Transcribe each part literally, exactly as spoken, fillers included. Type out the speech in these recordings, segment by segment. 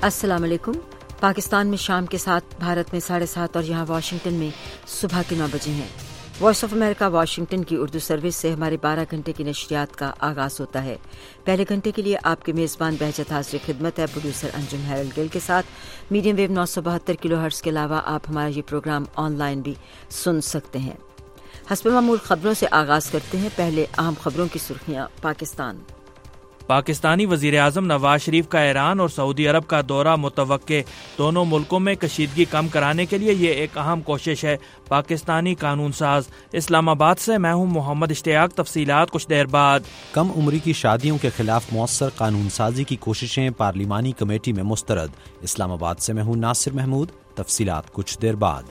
अस्सलाम वालेकुम। पाकिस्तान में शाम के सात, भारत में साढ़े सात और यहाँ वाशिंगटन में सुबह के नौ बजे हैं। वॉइस ऑफ अमेरिका वाशिंगटन की उर्दू सर्विस से हमारे बारह घंटे की नशरियात का आगाज होता है। पहले घंटे के लिए आपके मेज़बान बहजत हाज़िर खिदमत है, प्रोड्यूसर अंजुम हैरल गिल के साथ। मीडियम वेव नौ सौ बहत्तर किलो हर्ट्ज के अलावा आप हमारा ये प्रोग्राम ऑनलाइन भी सुन सकते हैं। हस्ब मामूल खबरों से आगाज करते हैं। पहले अहम खबरों की सुर्खियां। पाकिस्तान पाकिस्तानी वज़ीर आज़म नवाज शरीफ का ईरान और सऊदी अरब का दौरा मुतवक्के। दोनों मुल्कों में कशीदगी कम कराने के लिए ये एक अहम कोशिश है। पाकिस्तानी कानून साज। इस्लामाबाद से मैं हूँ मोहम्मद इश्तियाक। तफसीलात कुछ देर बाद। कम उम्री की शादियों के खिलाफ मौसर कानून साजी की कोशिशें पार्लिमानी कमेटी में मुस्तरद। इस्लामाबाद से मैं हूँ नासिर महमूद। तफसीलात कुछ देर बाद।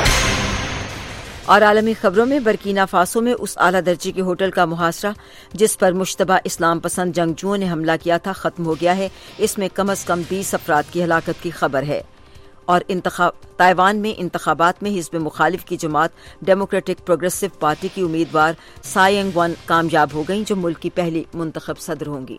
और आलमी खबरों में बरकीना फासो में उस आला दर्जे के होटल का मुहासरा जिस पर मुश्तबा इस्लाम पसंद जंगजुओं ने हमला किया था खत्म हो गया है। इसमें कम अज कम बीस अफराद की हलाकत की खबर है। और ताइवान में इंतखाबात में हिज़्ब मुखालिफ की जमात डेमोक्रेटिक प्रोग्रेसिव पार्टी की उम्मीदवार साई एंग वन कामयाब हो गई, जो मुल्क की पहली मुंतखब सदर होंगी।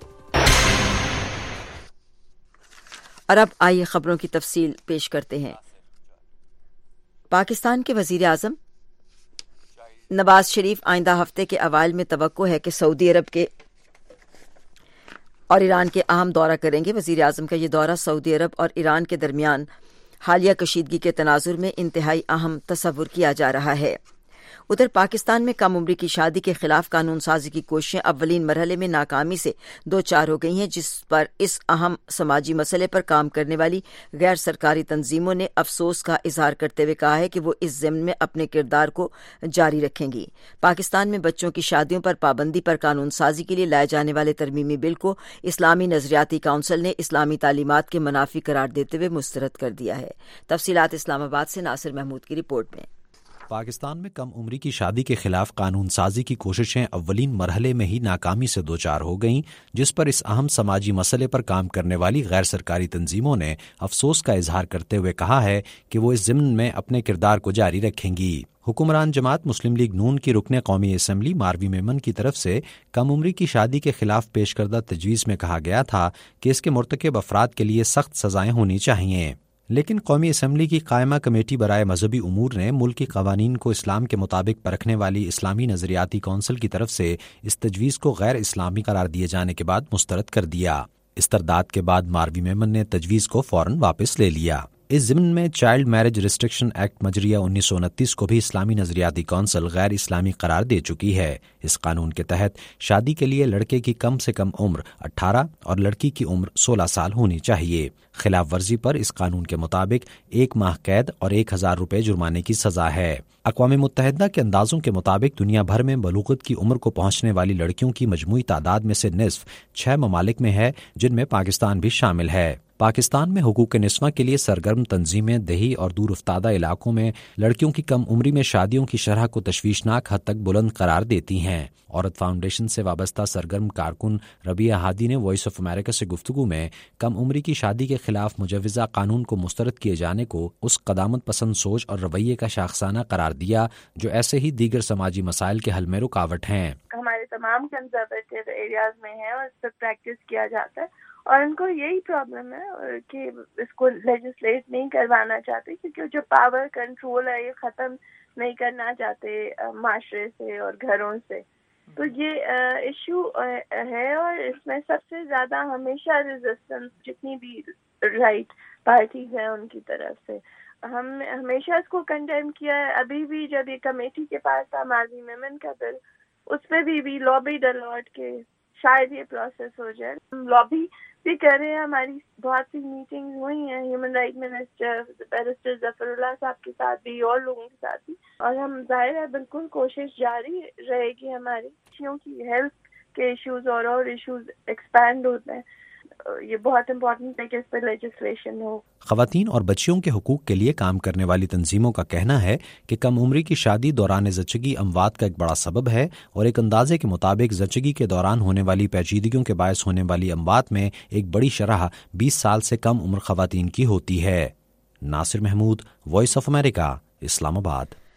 और अब आइए खबरों की तफसील पेश करते हैं। पाकिस्तान के वजीर आजम नवाज शरीफ आइंदा हफ्ते के अवाइल में तवक्को है कि सऊदी अरब के और ईरान के अहम दौरा करेंगे। वजीर आजम का ये दौरा सऊदी अरब और ईरान के दरमियान हालिया कशीदगी के तनाजुर में इंतहाई अहम तस्वुर किया जा रहा है। उधर पाकिस्तान में कम उम्री की शादी के खिलाफ कानून साजी की कोशिशें अव्वलीन मरहले में नाकामी से दो चार हो गई हैं, जिस पर इस अहम समाजी मसले पर काम करने वाली गैर सरकारी तंजीमों ने अफसोस का इजहार करते हुए कहा है कि वो इस ज़िम्न में अपने किरदार को जारी रखेंगी। पाकिस्तान में बच्चों की शादियों पर पाबंदी पर कानून साजी के लिए लाए जाने वाले तरमीमी बिल को इस्लामी नजरियाती काउंसिल ने इस्लामी तालीमात के मुनाफी करार देते हुए मुस्तरद कर दिया है। तफसीलात इस्लामाबाद से नासिर महमूद की रिपोर्ट में। पाकिस्तान में कम उम्री की शादी के खिलाफ कानून साजी की कोशिशें अव्वलीन मरहले में ही नाकामी से दो चार हो गईं, जिस पर इस अहम समाजी मसले पर काम करने वाली गैर सरकारी तंजीमों ने अफसोस का इजहार करते हुए कहा है कि वो इस ज़िम्न में अपने किरदार को जारी रखेंगी। हुक्मरान जमात मुस्लिम लीग नून की रुकने कौमी असम्बली मारवी मेमन की तरफ से कम उम्री की शादी के खिलाफ पेश करदा तजवीज़ में कहा गया था कि इसके मुर्तकब अफराद के लिए सख्त सजाएं होनी चाहिए, लेकिन कौमी असम्बली की कायमा कमेटी बराए मजहबी उमूर ने मुल्क की कवानीन को इस्लाम के मुताबिक परखने वाली इस्लामी नजरियाती कौंसिल की तरफ से इस तजवीज़ को गैर इस्लामी करार दिए जाने के बाद मुस्तरद कर दिया। इस्तरदाद के बाद मारवी मेमन ने तजवीज़ को फौरन वापस ले लिया। इस ज़िम्न में चाइल्ड मैरिज रिस्ट्रिक्शन एक्ट मजरिया उन्नीस सौ उनतीस को भी इस्लामी नजरियाती कौंसिल गैर इस्लामी करार दे चुकी है। इस कानून के तहत शादी के लिए लड़के की कम से कम उम्र अठारह और लड़की की उम्र सोलह साल होनी चाहिए। खिलाफ वर्जी पर इस कानून के मुताबिक एक माह कैद और एक हजार रुपये जुर्माने की सजा है। अक़वाम मुत्तहिदा के अंदाजों के मुताबिक दुनिया भर में बलूगत की उम्र को पहुंचने वाली लड़कियों की मजमूई तादाद में से निस्फ छह ममालिक में है, जिनमें पाकिस्तान भी शामिल है। पाकिस्तान में हुकूक निस्वा के लिए सरगर्म तंजीमें दही और दूर उफ्तादा इलाकों में लड़कियों की कम उम्री में शादियों की शरह को तशवीशनाक हद तक बुलंद करार देती हैं। औरत फाउंडेशन से वाबस्ता सरगर्म कारकुन रबिया हादी ने वॉइस ऑफ अमेरिका से गुफ्तगू में कम उम्री की शादी के खिलाफ मुजवज़ा कानून को मुस्तरद किए जाने को उस कदामत पसंद सोच और रवैये का शाखसाना करार दिया जो ऐसे ही दीगर समाजी मसाइल के हल में रुकावट हैं। हमारे तमाम कंजर्वेटिव एरियाज में है और इस पर प्रैक्टिस किया जाता है और उनको यही प्रॉब्लम है कि इसको लेजिस्लेट नहीं करवाना चाहते, क्योंकि जो पावर कंट्रोल है ये ख़त्म नहीं करना चाहते माशरे से और घरों से। तो ये इशू है और इसमें सबसे ज़्यादा हमेशा रेजिस्टेंस जितनी भी राइट पार्टीज हैं उनकी तरफ से। हम हमेशा इसको कंडेम किया है। अभी भी जब ये कमेटी के पास था मारवी मेमन का बिल, उस पर भी, भी लॉबी डलॉट के शायद ये प्रोसेस हो जाए। हम लॉबी भी कर रहे हैं, हमारी बहुत सी मीटिंग्स हुई हैं human right minister barrister Zafrullah साहब के साथ भी और लोगों के साथ भी, और हम जाहिर है बिल्कुल कोशिश जारी रहेगी हमारी। बच्चियों की हेल्थ के इश्यूज और और इश्यूज एक्सपैंड होते हैं, ये बहुत इम्पोर्टेंट है कि इस पर लेजिस्लेशन हो। ख़वातीन और बच्चियों के हुकूक के लिए काम करने वाली तंजीमों का कहना है कि कम उम्री की शादी दौरान ज़चगी अमवात का एक बड़ा सबब है और एक अंदाजे के मुताबिक ज़चगी के दौरान होने वाली पेचीदगियों के बायस होने वाली अमवात में एक बड़ी शरह बीस साल से कम उम्र ख़वातीन की होती है। Nasir Mahmood, voice of America, Islamabad.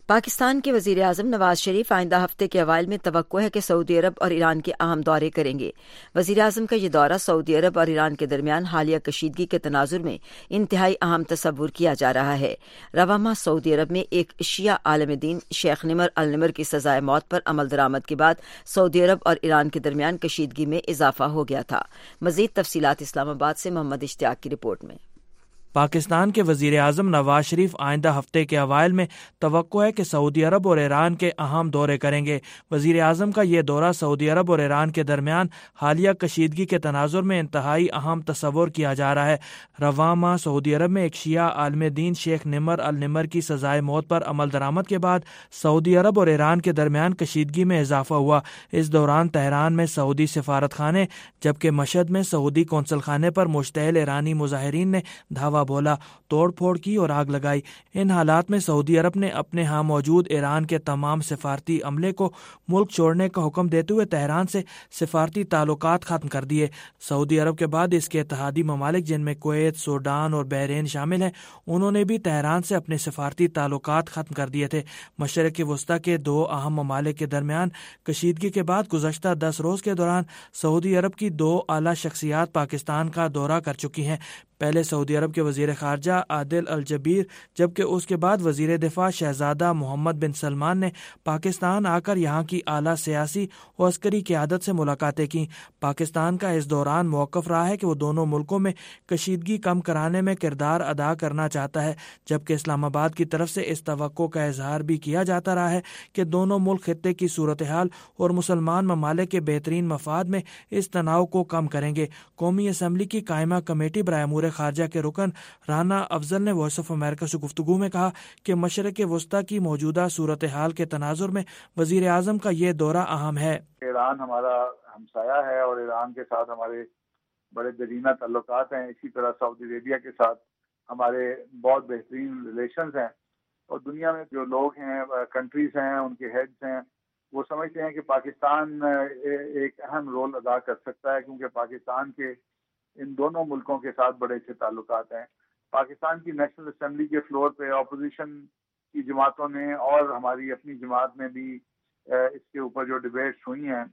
Pakistan کے وزیر اعظم نواز شریف آئندہ ہفتے کے اوائل میں توقع ہے کہ سعودی عرب اور ایران کے اہم دورے کریں گے۔ وزیر اعظم کا یہ دورہ سعودی عرب اور ایران کے درمیان حالیہ کشیدگی کے تناظر میں انتہائی اہم تصور کیا جا رہا ہے۔ رواں ماہ سعودی عرب میں ایک شیعہ عالم دین شیخ نمر النمر کی سزائے موت پر عمل درآمد کے بعد سعودی عرب اور ایران کے درمیان کشیدگی میں اضافہ ہو گیا تھا۔ مزید تفصیلات اسلام آباد سے محمد اشتیاق کی رپورٹ میں۔ پاکستان کے وزیر اعظم نواز شریف آئندہ ہفتے کے اوائل میں توقع ہے کہ سعودی عرب اور ایران کے اہم دورے کریں گے۔ وزیر اعظم کا یہ دورہ سعودی عرب اور ایران کے درمیان حالیہ کشیدگی کے تناظر میں انتہائی اہم تصور کیا جا رہا ہے۔ رواں ماہ سعودی عرب میں ایک شیعہ عالم دین شیخ نمر النمر کی سزائے موت پر عمل درآمد کے بعد سعودی عرب اور ایران کے درمیان کشیدگی میں اضافہ ہوا۔ اس دوران تہران میں سعودی سفارت خانے جبکہ مشہد میں سعودی قونصل خانے پر مشتعل ایرانی مظاہرین نے دھاوا بولا، توڑ پھوڑ کی اور آگ لگائی۔ ان حالات میں سعودی عرب نے اپنے ہاں موجود ایران کے تمام سفارتی عملے کو ملک چھوڑنے کا حکم دیتے ہوئے تہران سے سفارتی تعلقات ختم کر دیے۔ سعودی عرب کے بعد اس کے اتحادی ممالک جن میں کویت، سوڈان اور بحرین شامل ہیں، انہوں نے بھی تہران سے اپنے سفارتی تعلقات ختم کر دیے تھے۔ مشرق وسطی کے دو اہم ممالک کے درمیان کشیدگی کے بعد گزشتہ دس روز کے دوران سعودی عرب کی دو اعلیٰ شخصیات پاکستان کا دورہ کر چکی ہیں۔ پہلے سعودی عرب کے وزیر خارجہ عادل الجبیر جبکہ اس کے بعد وزیر دفاع شہزادہ محمد بن سلمان نے پاکستان آ کر یہاں کی اعلیٰ سیاسی و عسکری قیادت سے ملاقاتیں کیں۔ پاکستان کا اس دوران موقف رہا ہے کہ وہ دونوں ملکوں میں کشیدگی کم کرانے میں کردار ادا کرنا چاہتا ہے، جبکہ اسلام آباد کی طرف سے اس توقع کا اظہار بھی کیا جاتا رہا ہے کہ دونوں ملک خطے کی صورتحال اور مسلمان ممالک کے بہترین مفاد میں اس تناؤ کو کم کریں گے۔ قومی اسمبلی کی قائمہ کمیٹی برائے امور خارجہ کے رکن رانا افضل نے وائس آف امریکہ سے گفتگو میں کہا کہ مشرق وسطی کی موجودہ صورتحال کے تناظر میں وزیر اعظم کا یہ دورہ اہم ہے۔ ایران ہمارا ہمسایہ ہے اور ایران کے ساتھ ہمارے بڑے درینہ تعلقات ہیں، اسی طرح سعودی عربیہ کے ساتھ ہمارے بہت بہترین ریلیشنز ہیں، اور دنیا میں جو لوگ ہیں، کنٹریز ہیں، ان کے ہیڈز ہیں، وہ سمجھتے ہیں کہ پاکستان ایک اہم رول ادا کر سکتا ہے، کیونکہ پاکستان کے ان دونوں ملکوں کے ساتھ بڑے اچھے تعلقات ہیں۔ پاکستان کی نیشنل اسمبلی کے فلور پہ اپوزیشن کی جماعتوں نے اور ہماری اپنی جماعت میں بھی اس کے اوپر جو ڈیبیٹس ہوئی ہیں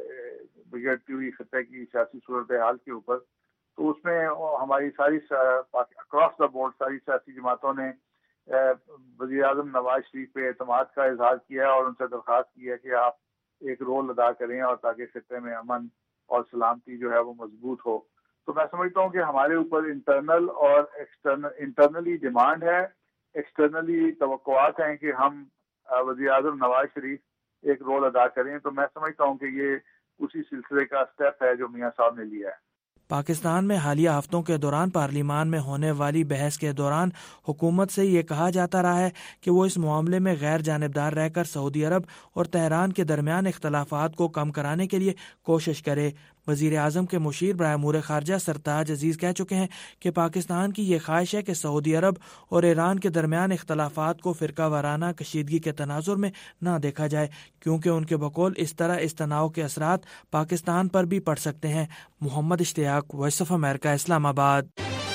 بگڑتی ہوئی خطے کی سیاسی صورتحال کے اوپر، تو اس میں ہماری ساری اکراس دا بورڈ ساری سیاسی جماعتوں نے وزیر اعظم نواز شریف پہ اعتماد کا اظہار کیا ہے اور ان سے درخواست کی ہے کہ آپ ایک رول ادا کریں اور تاکہ خطے میں امن اور سلامتی جو ہے وہ مضبوط ہو۔ تو میں سمجھتا ہوں کہ ہمارے اوپر انٹرنل اور ایکسٹرنل، انٹرنلی ڈیمانڈ ہے، ایکسٹرنلی توقعات ہیں کہ ہم وزیر اعظم نواز شریف ایک رول ادا کریں، تو میں سمجھتا ہوں کہ یہ اسی سلسلے کا اسٹیپ ہے جو میاں صاحب نے لیا ہے۔ پاکستان میں حالیہ ہفتوں کے دوران پارلیمان میں ہونے والی بحث کے دوران حکومت سے یہ کہا جاتا رہا ہے کہ وہ اس معاملے میں غیر جانبدار رہ کر سعودی عرب اور تہران کے درمیان اختلافات کو کم کرانے کے لیے کوشش کرے۔ وزیر اعظم کے مشیر برائے امور خارجہ سرتاج عزیز کہہ چکے ہیں کہ پاکستان کی یہ خواہش ہے کہ سعودی عرب اور ایران کے درمیان اختلافات کو فرقہ وارانہ کشیدگی کے تناظر میں نہ دیکھا جائے، کیونکہ ان کے بقول اس طرح اس تناؤ کے اثرات پاکستان پر بھی پڑ سکتے ہیں۔ محمد اشتیاق، voice of America, Islamabad.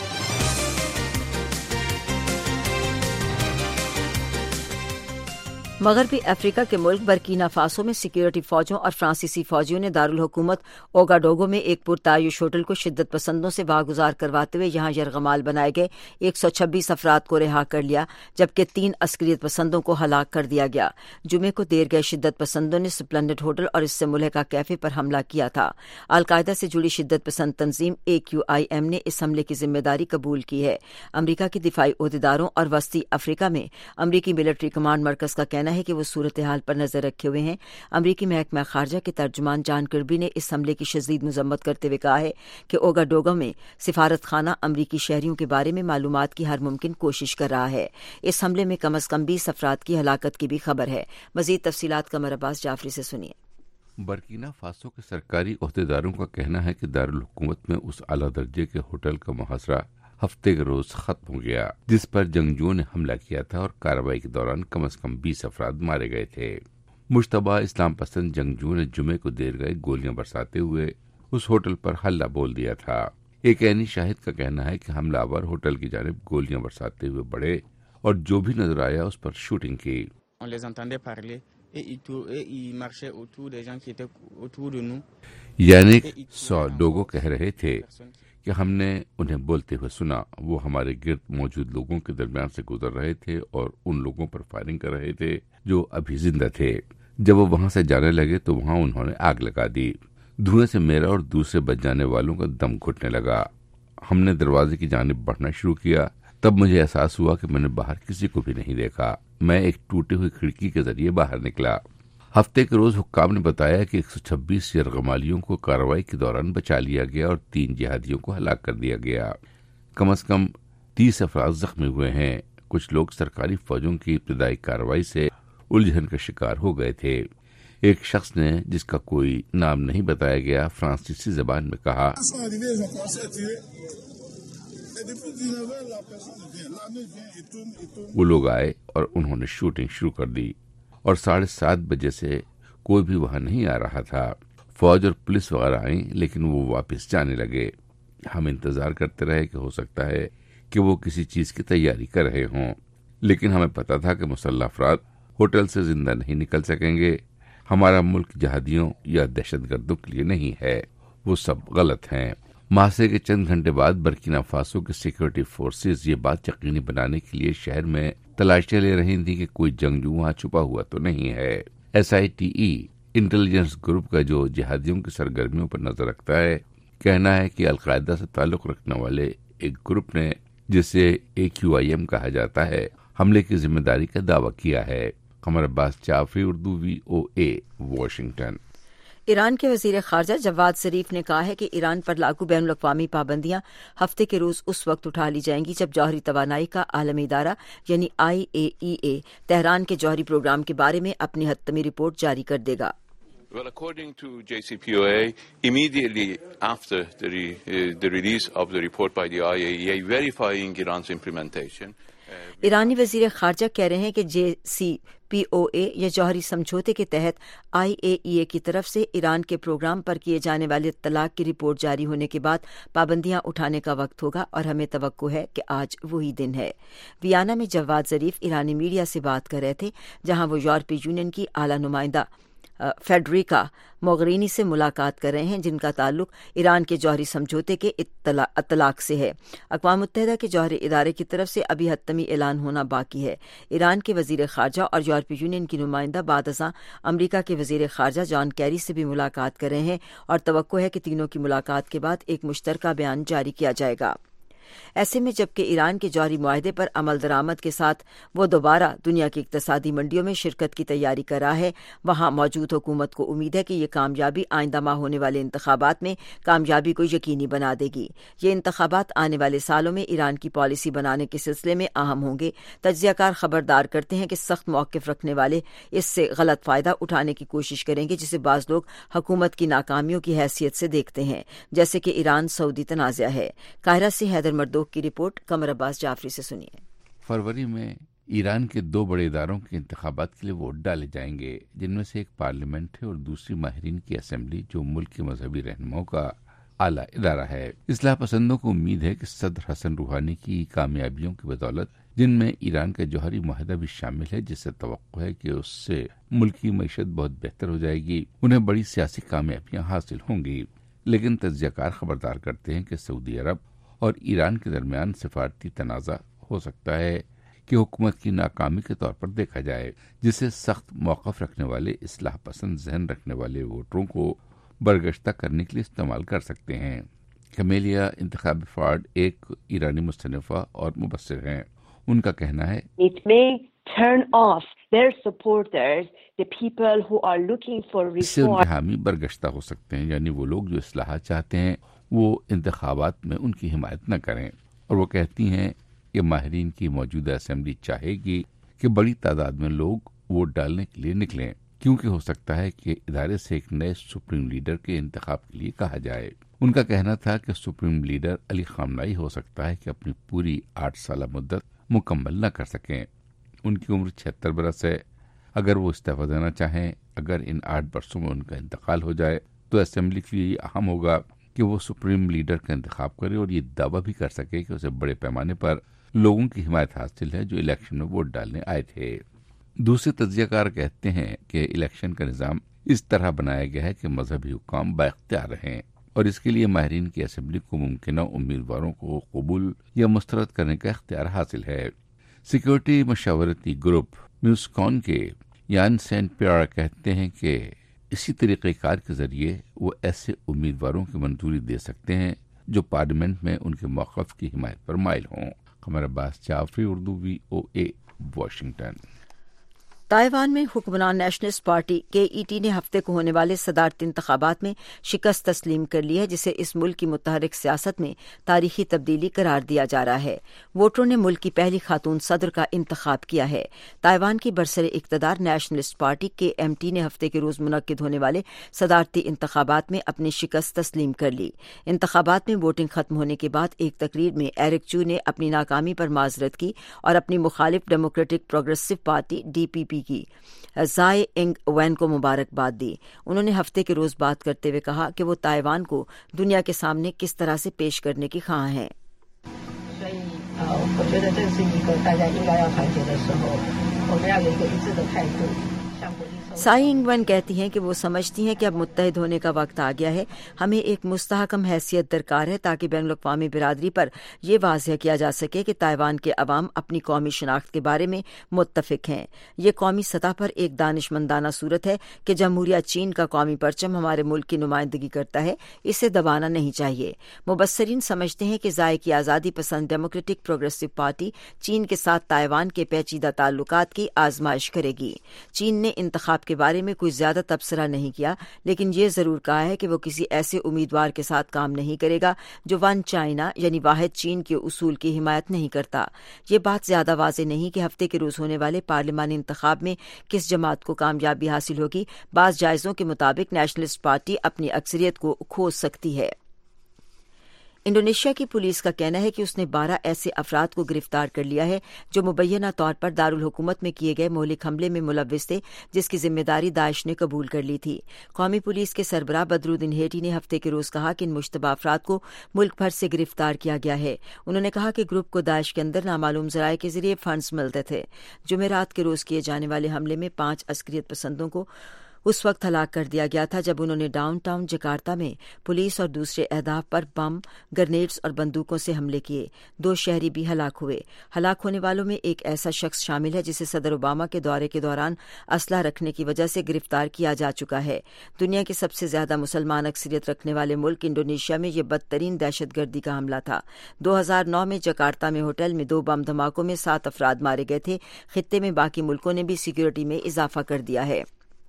مغربی افریقہ کے ملک برکینا فاسو میں سیکیورٹی فوجوں اور فرانسیسی فوجیوں نے دارالحکومت اوگاڈوگو میں ایک پرتعیش ہوٹل کو شدت پسندوں سے واگزار کرواتے ہوئے یہاں یرغمال بنائے گئے ایک سو چھبیس افراد کو رہا کر لیا، جبکہ تین عسکریت پسندوں کو ہلاک کر دیا گیا۔ جمعے کو دیر گئے شدت پسندوں نے سپلنڈڈ ہوٹل اور اس سے ملحقہ کیفے پر حملہ کیا تھا۔ القاعدہ سے جڑی شدت پسند تنظیم اے کیو آئی ایم نے اس حملے کی ذمہ داری قبول کی ہے۔ امریکہ کے دفاعی عہدیداروں اور وسطی افریقہ میں امریکی ملٹری کمانڈ مرکز کا کہنا ہے کہ وہ صورتحال پر نظر رکھے ہوئے ہیں۔ امریکی محکمہ خارجہ کے ترجمان جان کربی نے اس حملے کی شدید مذمت کرتے ہوئے کہا ہے کہ اوگاڈوگو میں سفارت خانہ امریکی شہریوں کے بارے میں معلومات کی ہر ممکن کوشش کر رہا ہے۔ اس حملے میں کم از کم بیس افراد کی ہلاکت کی بھی خبر ہے۔ مزید تفصیلات قمر عباس جعفری سے سنیے۔ برکینا فاسو کے سرکاری عہدیداروں کا کہنا ہے کہ دارالحکومت میں اس اعلیٰ درجے کے ہوٹل کا محاصرہ ہفتے کے روز ختم ہو گیا، جس پر جنگجوؤں نے حملہ کیا تھا اور کارروائی کے دوران کم از کم بیس افراد مارے گئے تھے۔ مشتبہ اسلام پسند جنگجوؤں نے جمعے کو دیر گئے گولیاں برساتے ہوئے اس ہوٹل پر حلہ بول دیا تھا۔ ایک عینی شاہد کا کہنا ہے کہ حملہ آور ہوٹل کی جانب گولیاں برساتے ہوئے بڑھے اور جو بھی نظر آیا اس پر شوٹنگ کی۔ on les entendait parler et ils, tou- et ils marchaient autour des gens qui étaient autour de nous. یعنی سو لوگوں کہہ رہے تھے کہ ہم نے انہیں بولتے ہوئے سنا. وہ ہمارے گرد موجود لوگوں کے درمیان سے گزر رہے تھے اور ان لوگوں پر فائرنگ کر رہے تھے جو ابھی زندہ تھے. جب وہ وہاں سے جانے لگے تو وہاں انہوں نے آگ لگا دی. دھوئیں سے میرا اور دوسرے بچ جانے والوں کا دم گھٹنے لگا. ہم نے دروازے کی جانب بڑھنا شروع کیا. تب مجھے احساس ہوا کہ میں نے باہر کسی کو بھی نہیں دیکھا. میں ایک ٹوٹی ہوئی کھڑکی کے ذریعے باہر نکلا. ہفتے کے روز حکام نے بتایا کہ ایک سو چھبیس یرغمالیوں کو کارروائی کے دوران بچا لیا گیا اور تین جہادیوں کو ہلاک کر دیا گیا. کم از کم تیس افراد زخمی ہوئے ہیں. کچھ لوگ سرکاری فوجوں کی ابتدائی کارروائی سے الجھن کا شکار ہو گئے تھے. ایک شخص نے جس کا کوئی نام نہیں بتایا گیا فرانسیسی زبان میں کہا وہ لوگ آئے اور انہوں نے شوٹنگ شروع کر دی اور ساڑھے سات بجے سے کوئی بھی وہاں نہیں آ رہا تھا. فوج اور پولیس وغیرہ آئیں لیکن وہ واپس جانے لگے. ہم انتظار کرتے رہے کہ ہو سکتا ہے کہ وہ کسی چیز کی تیاری کر رہے ہوں، لیکن ہمیں پتا تھا کہ مسلح افراد ہوٹل سے زندہ نہیں نکل سکیں گے. ہمارا ملک جہادیوں یا دہشت گردوں کے لیے نہیں ہے. وہ سب غلط ہیں. محاصرے کے چند گھنٹے بعد برکینا فاسو کے سیکورٹی فورسز یہ بات یقینی بنانے کے لیے شہر میں تلاشیاں لے رہی تھیں کہ کوئی جنگجو وہاں چھپا ہوا تو نہیں ہے. S I T E intelligence group کا جو جہادیوں کی سرگرمیوں پر نظر رکھتا ہے کہنا ہے کہ القاعدہ سے تعلق رکھنے والے ایک گروپ نے جسے اے کیو آئی ایم کہا جاتا ہے حملے کی ذمہ داری کا دعویٰ کیا ہے. Qamar Abbas Jafri, Urdu V O A, Washington. Iran کے وزیر خارجہ جواد ظریف نے کہا ہے کہ ایران پر لاگو بین الاقوامی پابندیاں ہفتے کے روز اس وقت اٹھا لی جائیں گی جب جوہری توانائی کا عالمی ادارہ یعنی آئی اے ای اے تہران کے جوہری پروگرام کے بارے میں اپنی حتمی رپورٹ جاری کر دے گا. Well, according to J C P O A, immediately after the, re, uh, the release of the report by the I A E A verifying Iran's implementation, ایرانی وزیر خارجہ کہہ رہے ہیں کہ جے سی پی او اے یا جوہری سمجھوتے کے تحت آئی اے ای اے کی طرف سے ایران کے پروگرام پر کیے جانے والے اطلاق کی رپورٹ جاری ہونے کے بعد پابندیاں اٹھانے کا وقت ہوگا اور ہمیں توقع ہے کہ آج وہی دن ہے. ویانا میں جواد ظریف ایرانی میڈیا سے بات کر رہے تھے جہاں وہ یورپی یونین کی اعلیٰ نمائندہ فیڈریکا موغرینی سے ملاقات کر رہے ہیں جن کا تعلق ایران کے جوہری سمجھوتے کے اطلاق سے ہے. اقوام متحدہ کے جوہری ادارے کی طرف سے ابھی حتمی اعلان ہونا باقی ہے. ایران کے وزیر خارجہ اور یورپی یونین کی نمائندہ بعد ازاں امریکہ کے وزیر خارجہ جان کیری سے بھی ملاقات کر رہے ہیں اور توقع ہے کہ تینوں کی ملاقات کے بعد ایک مشترکہ بیان جاری کیا جائے گا. ایسے میں جبکہ ایران کے جوہری معاہدے پر عمل درآمد کے ساتھ وہ دوبارہ دنیا کی اقتصادی منڈیوں میں شرکت کی تیاری کر رہا ہے، وہاں موجود حکومت کو امید ہے کہ یہ کامیابی آئندہ ماہ ہونے والے انتخابات میں کامیابی کو یقینی بنا دے گی. یہ انتخابات آنے والے سالوں میں ایران کی پالیسی بنانے کے سلسلے میں اہم ہوں گے. تجزیہ کار خبردار کرتے ہیں کہ سخت موقف رکھنے والے اس سے غلط فائدہ اٹھانے کی کوشش کریں گے جسے بعض لوگ حکومت کی ناکامیوں کی حیثیت سے دیکھتے ہیں، جیسے کہ ایران سعودی تنازع ہے. قاہرہ سے حیدر مردوق کی رپورٹ قمر عباس جعفری سے سنیے. فروری میں ایران کے دو بڑے اداروں کے انتخابات کے لیے ووٹ ڈالے جائیں گے، جن میں سے ایک پارلیمنٹ ہے اور دوسری ماہرین کی اسمبلی جو ملک کے مذہبی رہنماؤں کا اعلیٰ ادارہ ہے. اصلاح پسندوں کو امید ہے کہ صدر حسن روحانی کی کامیابیوں کی بدولت، جن میں ایران کا جوہری معاہدہ بھی شامل ہے جس سے توقع ہے کہ اس سے ملک کی معیشت بہت بہتر ہو جائے گی، انہیں بڑی سیاسی کامیابیاں حاصل ہوں گی. لیکن تجزیہ کار خبردار کرتے ہیں کہ سعودی عرب اور ایران کے درمیان سفارتی تنازع ہو سکتا ہے کہ حکومت کی ناکامی کے طور پر دیکھا جائے، جسے سخت موقف رکھنے والے اصلاح پسند ذہن رکھنے والے ووٹروں کو برگشتہ کرنے کے لیے استعمال کر سکتے ہیں. کمیلیا انتخابی فارڈ ایک ایرانی مصنفہ اور مبصر ہیں. ان کا کہنا ہے It may turn off their supporters, the people who are looking for اس سے ان reform. کے حامی برگشتہ ہو سکتے ہیں، یعنی وہ لوگ جو اصلاحات چاہتے ہیں وہ انتخابات میں ان کی حمایت نہ کریں. اور وہ کہتی ہیں کہ ماہرین کی موجودہ اسمبلی چاہے گی کہ بڑی تعداد میں لوگ ووٹ ڈالنے کے لیے نکلیں، کیونکہ ہو سکتا ہے کہ ادارے سے ایک نئے سپریم لیڈر کے انتخاب کے لیے کہا جائے. ان کا کہنا تھا کہ سپریم لیڈر علی خامنائی ہو سکتا ہے کہ اپنی پوری آٹھ سالہ مدت مکمل نہ کر سکیں. ان کی عمر چھہتر برس ہے. اگر وہ استعفیٰ دینا چاہیں، اگر ان آٹھ برسوں میں ان کا انتقال ہو جائے تو اسمبلی کے لیے یہ اہم ہوگا کہ وہ سپریم لیڈر کا انتخاب کرے اور یہ دعویٰ بھی کر سکے کہ اسے بڑے پیمانے پر لوگوں کی حمایت حاصل ہے جو الیکشن میں ووٹ ڈالنے آئے تھے. دوسرے تجزیہ کار کہتے ہیں کہ الیکشن کا نظام اس طرح بنایا گیا ہے کہ مذہبی حکام بااختیار رہیں اور اس کے لیے ماہرین کی اسمبلی کو ممکنہ امیدواروں کو قبول یا مسترد کرنے کا اختیار حاصل ہے۔ سیکورٹی مشاورتی گروپ میوسکون کے یان سینٹ پیئر کہتے ہیں کہ اسی طریقہ کار کے ذریعے وہ ایسے امیدواروں کی منظوری دے سکتے ہیں جو پارلیمنٹ میں ان کے موقف کی حمایت پر مائل ہوں۔ Qamar Abbas Jafri, Urdu, V O A, Washington. Taiwan میں حکمران نیشنلسٹ پارٹی کے ای ٹی نے ہفتے کو ہونے والے صدارتی انتخابات میں شکست تسلیم کر لی ہے، جسے اس ملک کی متحرک سیاست میں تاریخی تبدیلی قرار دیا جا رہا ہے۔ ووٹروں نے ملک کی پہلی خاتون صدر کا انتخاب کیا ہے۔ تائیوان کی برسر اقتدار نیشنلسٹ پارٹی کے ایم ٹی نے ہفتے کے روز منعقد ہونے والے صدارتی انتخابات میں اپنی شکست تسلیم کر لی۔ انتخابات میں ووٹنگ ختم ہونے کے بعد ایک تقریر میں ایرک چو نے اپنی ناکامی پر معذرت کی اور اپنی مخالف democratic progressive party D P P کی زائے انگ وین کو مبارکباد دی۔ انہوں نے ہفتے کے روز بات کرتے ہوئے کہا کہ وہ تائیوان کو دنیا کے سامنے کس طرح سے پیش کرنے کی خواہاں ہیں۔ سائی انگ ون کہتی ہیں کہ وہ سمجھتی ہیں کہ اب متحد ہونے کا وقت آ گیا ہے۔ ہمیں ایک مستحکم حیثیت درکار ہے تاکہ بین الاقوامی برادری پر یہ واضح کیا جا سکے کہ تائیوان کے عوام اپنی قومی شناخت کے بارے میں متفق ہیں۔ یہ قومی سطح پر ایک دانش مندانہ صورت ہے کہ جمہوریہ چین کا قومی پرچم ہمارے ملک کی نمائندگی کرتا ہے، اسے دبانا نہیں چاہیے۔ مبصرین سمجھتے ہیں کہ زائے کی آزادی پسند ڈیموکریٹک پروگریسو پارٹی چین کے ساتھ تائیوان کے پیچیدہ تعلقات کی آزمائش کرے گی۔ چین نے انتخاب کے بارے میں کوئی زیادہ تبصرہ نہیں کیا، لیکن یہ ضرور کہا ہے کہ وہ کسی ایسے امیدوار کے ساتھ کام نہیں کرے گا جو ون چائنا یعنی واحد چین کے اصول کی حمایت نہیں کرتا۔ یہ بات زیادہ واضح نہیں کہ ہفتے کے روز ہونے والے پارلیمانی انتخاب میں کس جماعت کو کامیابی حاصل ہوگی۔ بعض جائزوں کے مطابق نیشنلسٹ پارٹی اپنی اکثریت کو کھو سکتی ہے۔ انڈونیشیا کی پولیس کا کہنا ہے کہ اس نے بارہ ایسے افراد کو گرفتار کر لیا ہے جو مبینہ طور پر دارالحکومت میں کیے گئے مہلک حملے میں ملوث تھے، جس کی ذمہ داری داعش نے قبول کر لی تھی۔ قومی پولیس کے سربراہ بدرالدین ہیٹی نے ہفتے کے روز کہا کہ ان مشتبہ افراد کو ملک بھر سے گرفتار کیا گیا ہے۔ انہوں نے کہا کہ گروپ کو داعش کے اندر نامعلوم ذرائع کے ذریعے فنڈز ملتے تھے۔ جمعرات کے روز کیے جانے والے حملے میں پانچ عسکریت پسندوں کو اس وقت ہلاک کر دیا گیا تھا جب انہوں نے ڈاؤن ٹاؤن جکارتا میں پولیس اور دوسرے اہداف پر بم، گرنیڈز اور بندوقوں سے حملے کیے۔ دو شہری بھی ہلاک ہوئے۔ ہلاک ہونے والوں میں ایک ایسا شخص شامل ہے جسے صدر اوباما کے دورے کے دوران اسلحہ رکھنے کی وجہ سے گرفتار کیا جا چکا ہے۔ دنیا کے سب سے زیادہ مسلمان اکثریت رکھنے والے ملک انڈونیشیا میں یہ بدترین دہشت گردی کا حملہ تھا۔ دو ہزار نو میں جکارتا میں ہوٹل میں دو بم دھماکوں میں سات افراد مارے گئے تھے۔ خطے میں باقی ملکوں نے بھی سیکورٹی میں اضافہ کر دیا ہے۔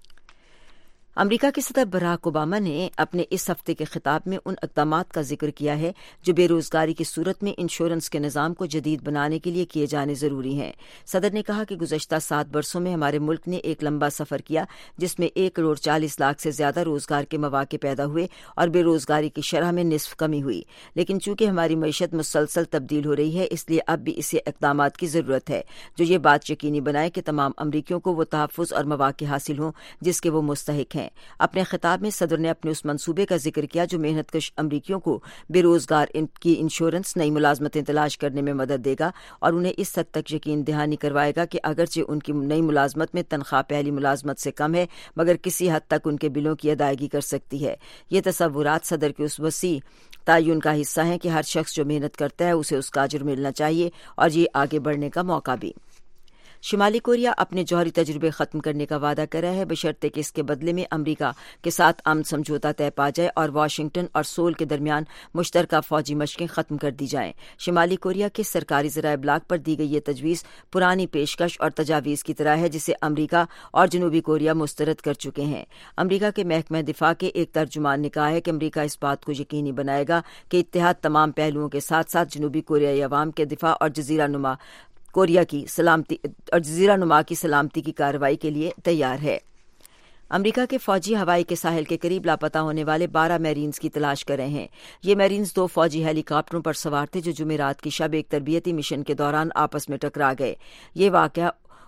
امریکہ کے صدر براک اوباما نے اپنے اس ہفتے کے خطاب میں ان اقدامات کا ذکر کیا ہے جو بے روزگاری کی صورت میں انشورنس کے نظام کو جدید بنانے کے لیے کیے جانے ضروری ہیں۔ صدر نے کہا کہ گزشتہ سات برسوں میں ہمارے ملک نے ایک لمبا سفر کیا جس میں ایک کروڑ چالیس لاکھ سے زیادہ روزگار کے مواقع پیدا ہوئے اور بے روزگاری کی شرح میں نصف کمی ہوئی، لیکن چونکہ ہماری معیشت مسلسل تبدیل ہو رہی ہے اس لیے اب بھی اسے اقدامات کی ضرورت ہے جو یہ بات یقینی بنائے کہ تمام امریکیوں کو وہ تحفظ اور مواقع حاصل ہوں جس کے وہ مستحق ہیں۔ اپنے خطاب میں صدر نے اپنے اس منصوبے کا ذکر کیا جو محنت کش امریکیوں کو بے روزگار کی انشورنس، نئی ملازمتیں تلاش کرنے میں مدد دے گا اور انہیں اس حد تک یقین دہانی کروائے گا کہ اگرچہ ان کی نئی ملازمت میں تنخواہ پہلی ملازمت سے کم ہے مگر کسی حد تک ان کے بلوں کی ادائیگی کر سکتی ہے۔ یہ تصورات صدر کے اس وسیع تعین کا حصہ ہیں کہ ہر شخص جو محنت کرتا ہے اسے اس کا اجر ملنا چاہیے اور یہ آگے بڑھنے کا موقع بھی۔ شمالی کوریا اپنے جوہری تجربے ختم کرنے کا وعدہ کر رہا ہے بشرطے کہ اس کے بدلے میں امریکہ کے ساتھ امن سمجھوتہ طے پا جائے اور واشنگٹن اور سول کے درمیان مشترکہ فوجی مشقیں ختم کر دی جائیں۔ شمالی کوریا کے سرکاری ذرائع ابلاغ پر دی گئی یہ تجویز پرانی پیشکش اور تجاویز کی طرح ہے جسے امریکہ اور جنوبی کوریا مسترد کر چکے ہیں۔ امریکہ کے محکمہ دفاع کے ایک ترجمان نے کہا ہے کہ امریکہ اس بات کو یقینی بنائے گا کہ اتحاد تمام پہلوؤں کے ساتھ ساتھ جنوبی کوریائی عوام کے دفاع اور جزیرہ نما کوریا کی سلامتی اور جزیرہ نما کی سلامتی کی کارروائی کے لیے تیار ہے۔ امریکہ کے فوجی ہوائی کے ساحل کے قریب لاپتہ ہونے والے بارہ میرینز کی تلاش کر رہے ہیں۔ یہ میرینز دو فوجی ہیلی کاپٹروں پر سوار تھے جو جمعرات کی شب ایک تربیتی مشن کے دوران آپس میں ٹکرا گئے۔ یہ واقعہ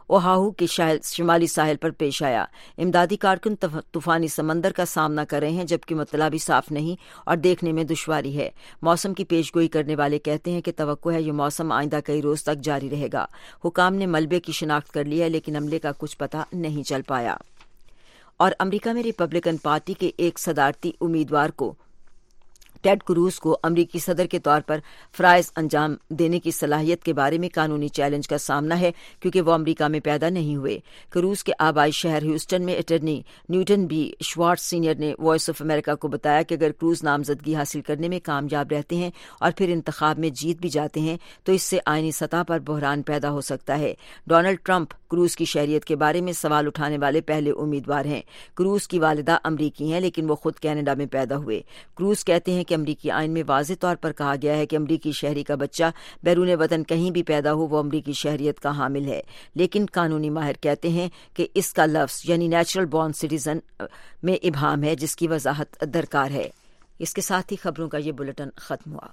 اوہاہو کے شمالی ساحل پر پیش آیا۔ امدادی کارکن طوفانی سمندر کا سامنا کر رہے ہیں جبکہ مطلع بھی صاف نہیں اور دیکھنے میں دشواری ہے۔ موسم کی پیش گوئی کرنے والے کہتے ہیں کہ توقع ہے یہ موسم آئندہ کئی روز تک جاری رہے گا۔ حکام نے ملبے کی شناخت کر لی ہے لیکن عملے کا کچھ پتہ نہیں چل پایا۔ اور امریکہ میں ریپبلکن پارٹی کے ایک صدارتی امیدوار کو ٹیڈ کروز کو امریکی صدر کے طور پر فرائض انجام دینے کی صلاحیت کے بارے میں قانونی چیلنج کا سامنا ہے کیونکہ وہ امریکہ میں پیدا نہیں ہوئے۔ کروز کے آبائی شہر ہیوسٹن میں attorney Newton B Schwartz senior نے وائس آف امریکہ کو بتایا کہ اگر کروز نامزدگی حاصل کرنے میں کامیاب رہتے ہیں اور پھر انتخاب میں جیت بھی جاتے ہیں تو اس سے آئینی سطح پر بحران پیدا ہو سکتا ہے۔ ڈونلڈ ٹرمپ کروز کی شہریت کے بارے میں سوال اٹھانے والے پہلے امیدوار ہیں۔ کروز کی والدہ امریکی ہیں لیکن وہ خود کینیڈا میں پیدا ہوئے۔ کروز کہتے ہیں کہ امریکی آئین میں واضح طور پر کہا گیا ہے کہ امریکی شہری کا بچہ بیرون وطن کہیں بھی پیدا ہو وہ امریکی شہریت کا حامل ہے، لیکن قانونی ماہر کہتے ہیں کہ اس کا لفظ یعنی نیچرل بورن سٹیزن میں ابہام ہے جس کی وضاحت درکار ہے۔ اس کے ساتھ ہی خبروں کا یہ بلیٹن ختم ہوا۔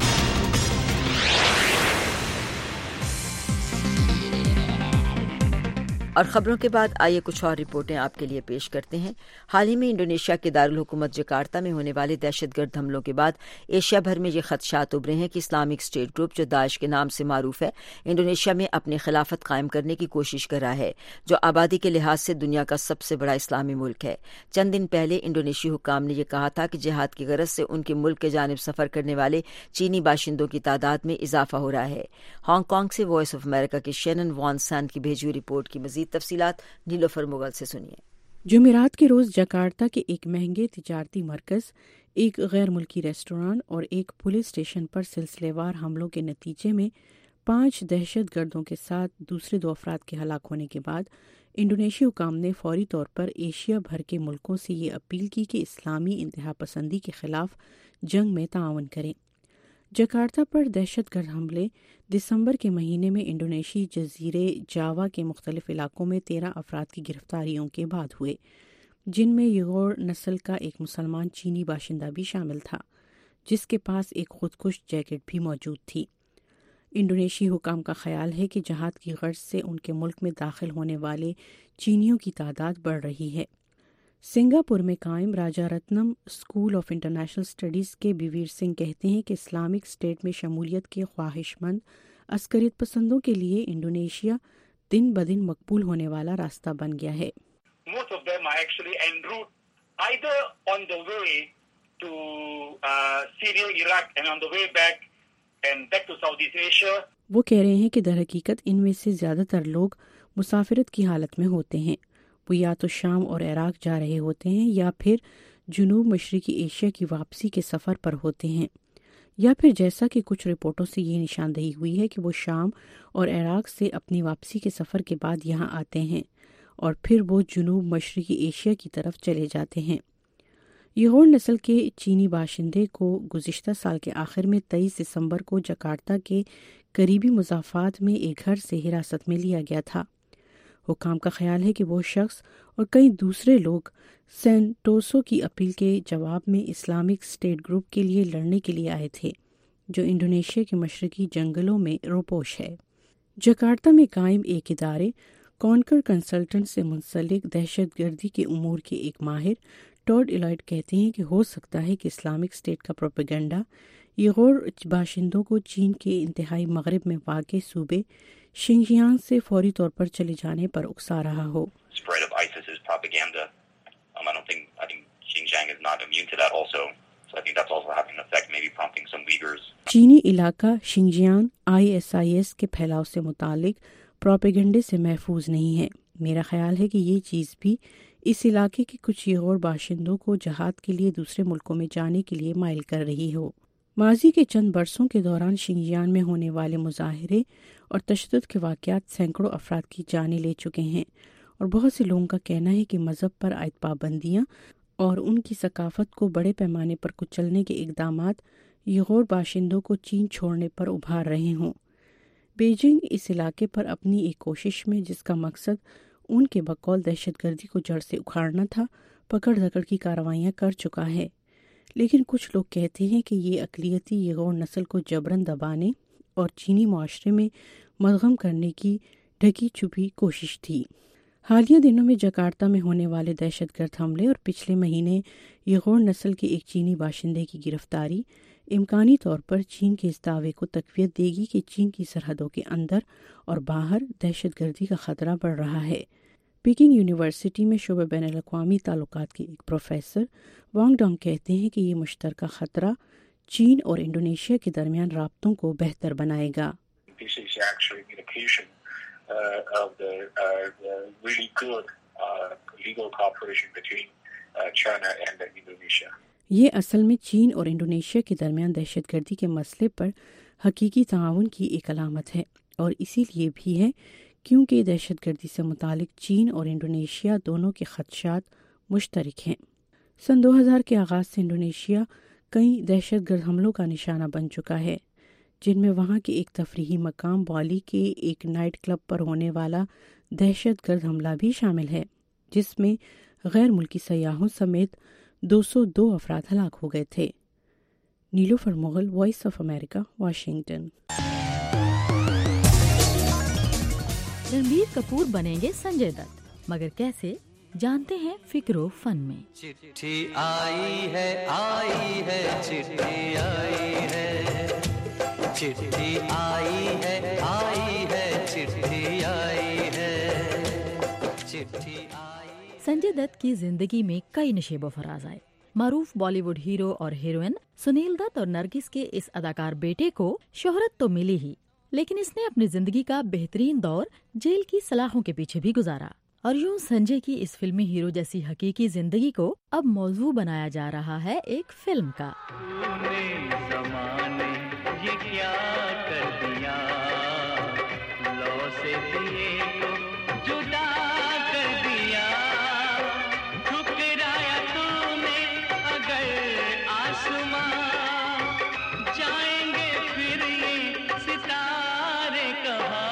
اور خبروں کے بعد آئیے کچھ اور رپورٹیں آپ کے لیے پیش کرتے ہیں۔ حال ہی میں انڈونیشیا کے دارالحکومت جکارتا میں ہونے والے دہشت گرد حملوں کے بعد ایشیا بھر میں یہ خدشات ابھرے ہیں کہ اسلامک اسٹیٹ گروپ جو داعش کے نام سے معروف ہے انڈونیشیا میں اپنی خلافت قائم کرنے کی کوشش کر رہا ہے، جو آبادی کے لحاظ سے دنیا کا سب سے بڑا اسلامی ملک ہے۔ چند دن پہلے انڈونیشی حکام نے یہ کہا تھا کہ جہاد کی غرض سے ان کے ملک کے جانب سفر کرنے والے چینی باشندوں کی تعداد میں اضافہ ہو رہا ہے۔ ہانگ کانگ سے وائس آف امریکہ کے شینن وان سینڈ کی بھیجی ہوئی رپورٹ کی مزید تفصیلات نیلوفر مغل سے سنیے۔ جمعرات کے روز جکارتا کے ایک مہنگے تجارتی مرکز، ایک غیر ملکی ریسٹوران اور ایک پولیس اسٹیشن پر سلسلے وار حملوں کے نتیجے میں پانچ دہشت گردوں کے ساتھ دوسرے دو افراد کے ہلاک ہونے کے بعد انڈونیشی حکام نے فوری طور پر ایشیا بھر کے ملکوں سے یہ اپیل کی کہ اسلامی انتہا پسندی کے خلاف جنگ میں تعاون کریں۔ جکارتا پر دہشت گرد حملے دسمبر کے مہینے میں انڈونیشی جزیرے جاوا کے مختلف علاقوں میں تیرہ افراد کی گرفتاریوں کے بعد ہوئے، جن میں یغور نسل کا ایک مسلمان چینی باشندہ بھی شامل تھا، جس کے پاس ایک خودکش جیکٹ بھی موجود تھی۔ انڈونیشی حکام کا خیال ہے کہ جہاد کی غرض سے ان کے ملک میں داخل ہونے والے چینیوں کی تعداد بڑھ رہی ہے۔ سنگاپور میں قائم Rajaratnam school of international studies کے بیویر سنگھ کہتے ہیں کہ اسلامک اسٹیٹ میں شمولیت کے خواہش مند عسکریت پسندوں کے لیے انڈونیشیا دن بدن مقبول ہونے والا راستہ بن گیا ہے۔ وہ کہہ رہے ہیں کہ در حقیقت ان میں سے زیادہ تر لوگ مسافرت کی حالت میں ہوتے ہیں، وہ یا تو شام اور عراق جا رہے ہوتے ہیں یا پھر جنوب مشرقی ایشیا کی واپسی کے سفر پر ہوتے ہیں، یا پھر جیسا کہ کچھ رپورٹوں سے یہ نشاندہی ہوئی ہے کہ وہ شام اور عراق سے اپنی واپسی کے سفر کے بعد یہاں آتے ہیں اور پھر وہ جنوب مشرقی ایشیا کی طرف چلے جاتے ہیں۔ یغور نسل کے چینی باشندے کو گزشتہ سال کے آخر میں تیئیس دسمبر کو جکارتا کے قریبی مضافات میں ایک گھر سے حراست میں لیا گیا تھا۔ حکام کا خیال ہے کہ وہ شخص اور کئی دوسرے لوگ سینٹوسو کی اپیل کے جواب میں اسلامک اسٹیٹ گروپ کے لیے لڑنے کے لیے آئے تھے، جو انڈونیشیا کے مشرقی جنگلوں میں روپوش ہے۔ جکارتا میں قائم ایک ادارے کونکر کنسلٹنٹ سے منسلک دہشت گردی کے امور کے ایک ماہر ٹاڈ ایلائٹ کہتے ہیں کہ ہو سکتا ہے کہ اسلامک اسٹیٹ کا پروپیگنڈا یغور باشندوں کو چین کے انتہائی مغرب میں واقع صوبے شنجیانگ سے فوری طور پر چلے جانے پر اکسا رہا ہو۔ چینی علاقہ Xinjiang I S I S کے پھیلاؤ سے متعلق پروپیگنڈے سے محفوظ نہیں ہے۔ میرا خیال ہے کہ یہ چیز بھی اس علاقے کے کچھ یغور باشندوں کو جہاد کے لیے دوسرے ملکوں میں جانے کے لیے مائل کر رہی ہو۔ ماضی کے چند برسوں کے دوران شنجیانگ میں ہونے والے مظاہرے اور تشدد کے واقعات سینکڑوں افراد کی جانیں لے چکے ہیں، اور بہت سے لوگوں کا کہنا ہے کہ مذہب پر عائد پابندیاں اور ان کی ثقافت کو بڑے پیمانے پر کچلنے کے اقدامات یغور باشندوں کو چین چھوڑنے پر ابھار رہے ہوں۔ بیجنگ اس علاقے پر اپنی ایک کوشش میں جس کا مقصد ان کے بقول دہشت گردی کو جڑ سے اکھاڑنا تھا، پکڑ دھکڑ کی کارروائیاں کر چکا ہے، لیکن کچھ لوگ کہتے ہیں کہ یہ اقلیتی یغور نسل کو جبراً دبانے اور چینی معاشرے میں مدغم کرنے کی ढकी छुपी कोशिश थी। हालिया दिनों में जकार्ता में होने वाले दहशतगर्द हमले और पिछले महीने यगोर नस्ल के एक चीनी बाशिंदे की गिरफ्तारी इम्कानी तौर पर चीन के इस दावे को तक़वियत देगी कि चीन की सरहदों के अंदर और बाहर दहशतगर्दी का खतरा बढ़ रहा है। पीकिंग यूनिवर्सिटी में शोबे बैनुल-अक़वामी ताल्लुकात के एक प्रोफेसर वांग डोंग कहते हैं कि ये मुश्तरका खतरा चीन और इंडोनेशिया के दरमियान राब्तों को बेहतर बनाएगा। This is actually an indication uh, of the, uh, the really good uh, legal cooperation between uh, China and Indonesia. ये असल में चीन और इंडोनेशिया के दरमियान दहशतगर्दी के मसले पर हकीकी ताउन की एक अलामत है, और इसीलिए भी है क्योंकि दहशतगर्दी से मुतालिक चीन और इंडोनेशिया दोनों के खदशात मुश्तरक हैं। सन दो हज़ार के आगाज़ से इंडोनेशिया कई दहशतगर्द हमलों का निशाना बन चुका है, जिनमें वहाँ के एक तफरीही मकाम बाली के एक नाइट क्लब पर होने वाला दहशतगर्द हमला भी शामिल है, जिसमें गैर मुल्की सयाहों समेत दो सौ दो अफराद हलाक हो गए थे। Nilofar Mughal, voice of America, Washington. Ranbir Kapoor बनेंगे संजय दत्त, मगर कैसे, जानते हैं फिक्रो फन में। चिट्ठी आई है आई है चिट्ठी आई है, चिट्ठी आई है आई है चिट्ठी आई है, चिट्ठी आई। संजय दत्त की जिंदगी में कई नशेबो फराज आए। मारूफ बॉलीवुड हीरो और हीरोइन सुनील दत्त और नरगिस के इस अदाकार बेटे को शोहरत तो मिली ही, लेकिन इसने अपनी जिंदगी का बेहतरीन दौर जेल की सलाखों के पीछे भी गुजारा। और यूं संजय की इस फिल्मी हीरो जैसी हकीकी जिंदगी को अब मौजू बनाया जा रहा है एक फिल्म का। ये क्या कर दिया, लौ से दिए को जुदा कर दिया, ठुकराया तूने अगर आसमां, जाएंगे फिर ये सितारे कहाँ।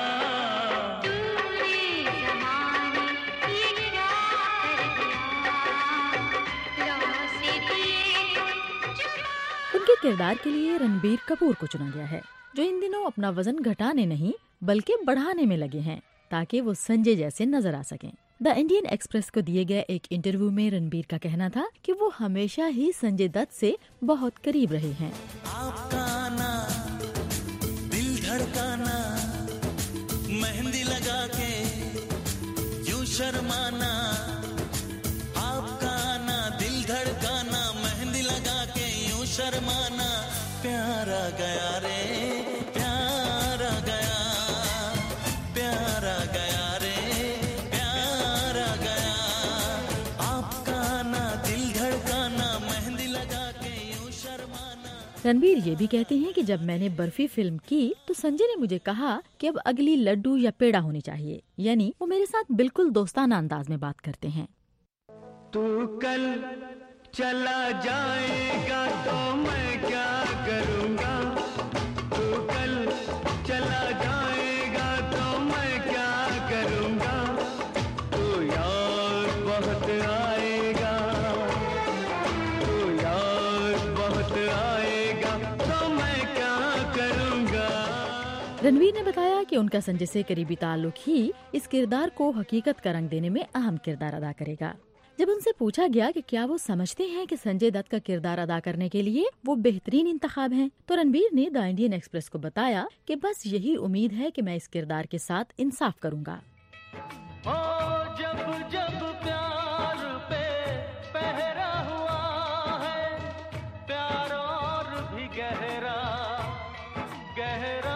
उनके किरदार के लिए रणबीर कपूर को चुना गया है, जो इन दिनों अपना वजन घटाने नहीं बल्कि बढ़ाने में लगे हैं ताकि वो संजय जैसे नजर आ सकें। द इंडियन एक्सप्रेस को दिए गए एक इंटरव्यू में रणबीर का कहना था कि वो हमेशा ही संजय दत्त से बहुत करीब रहे हैं। आपका आना, दिल धड़काना, मेहंदी लगा के यूं शर्माना, आपका आना, दिल धड़काना, मेहंदी लगा के यूं शर्माना, प्यारा गया रे प्यारा गया, प्यारा गया रे प्यारा गया, आपका आना, दिल धड़काना, मेहंदी लगा के यूं शर्माना। रणबीर ये भी कहते हैं कि जब मैंने बर्फी फिल्म की तो संजय ने मुझे कहा कि अब अगली लड्डू या पेड़ा होनी चाहिए, यानी वो मेरे साथ बिल्कुल दोस्ताना अंदाज में बात करते हैं। तू कल चला जाएगा तो मैं क्या करूँगा, तू कल चला जाएगा तो मैं क्या करूँगा, तू याद बहुत आएगा, तू याद बहुत आएगा तो मैं क्या करूँगा। रणवीर ने बताया कि उनका संजय से करीबी ताल्लुक ही इस किरदार को हकीकत का रंग देने में अहम किरदार अदा करेगा। जब उनसे पूछा गया कि क्या वो समझते हैं कि संजय दत्त का किरदार अदा करने के लिए वो बेहतरीन इंतखाब हैं, तो रणबीर ने द इंडियन एक्सप्रेस को बताया कि बस यही उम्मीद है कि मैं इस किरदार के साथ इंसाफ करूंगा। ओ जब जब प्यार पे पहरा हुआ है, प्यार और भी गहरा गहरा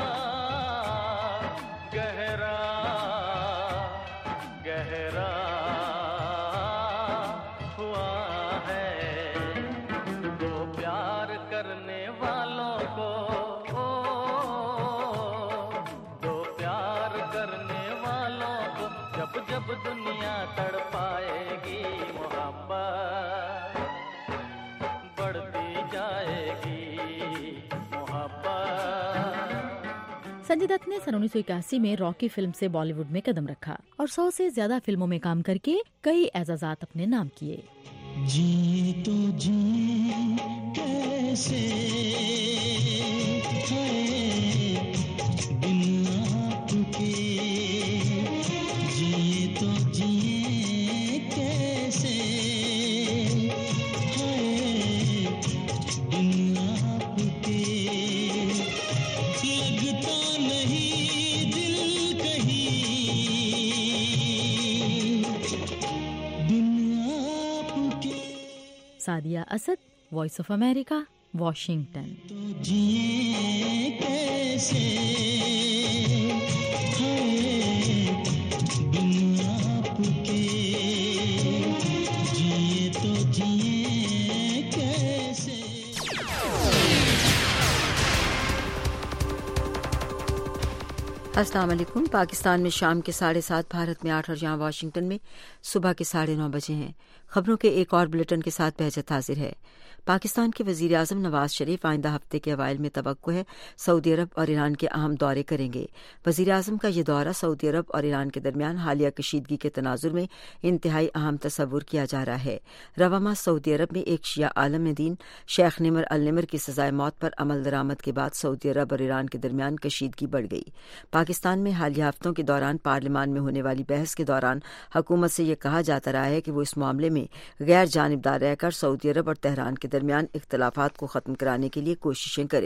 गहरा गहरा करने वालों को, दो प्यार करने वालों को, जब जब दुनिया तड़पाएगी मोहब्बत बढ़ती जाएगी मोहब्बत। संजय दत्त ने सन उन्नीस सौ इक्यासी में रॉकी फिल्म से बॉलीवुड में कदम रखा और सौ से ज्यादा फिल्मों में काम करके कई एजाजात अपने नाम किए। जी तो जी कैसे है बिन आपके, کے لگتا نہیں دل کہیں بن آپ کے. Sadia Asad, voice of America, Washington. تو جیے کیسے بن آپ کے جیے تو جیے کیسے. السلام علیکم. پاکستان میں شام کے ساڑھے سات، بھارت میں آٹھ اور یہاں واشنگٹن میں صبح کے ساڑھے نو بجے ہیں. خبروں کے ایک اور بلیٹن کے ساتھ بہجت حاضر ہے. پاکستان کے وزیر اعظم نواز شریف آئندہ ہفتے کے اوائل میں توقع ہے سعودی عرب اور ایران کے اہم دورے کریں گے. وزیر اعظم کا یہ دورہ سعودی عرب اور ایران کے درمیان حالیہ کشیدگی کے تناظر میں انتہائی اہم تصور کیا جا رہا ہے. رواں ماہ سعودی عرب میں ایک شیعہ عالم دین شیخ نمر النمر کی سزائے موت پر عمل درآمد کے بعد سعودی عرب اور ایران کے درمیان کشیدگی بڑھ گئی. پاکستان میں حالیہ ہفتوں کے دوران پارلیمان میں ہونے والی بحث کے دوران حکومت سے یہ کہا جاتا رہا ہے کہ وہ اس معاملے میں غیر جانبدار رہ کر سعودی عرب اور تہران کے درمیان اختلافات کو ختم کرانے کے لیے کوششیں کرے.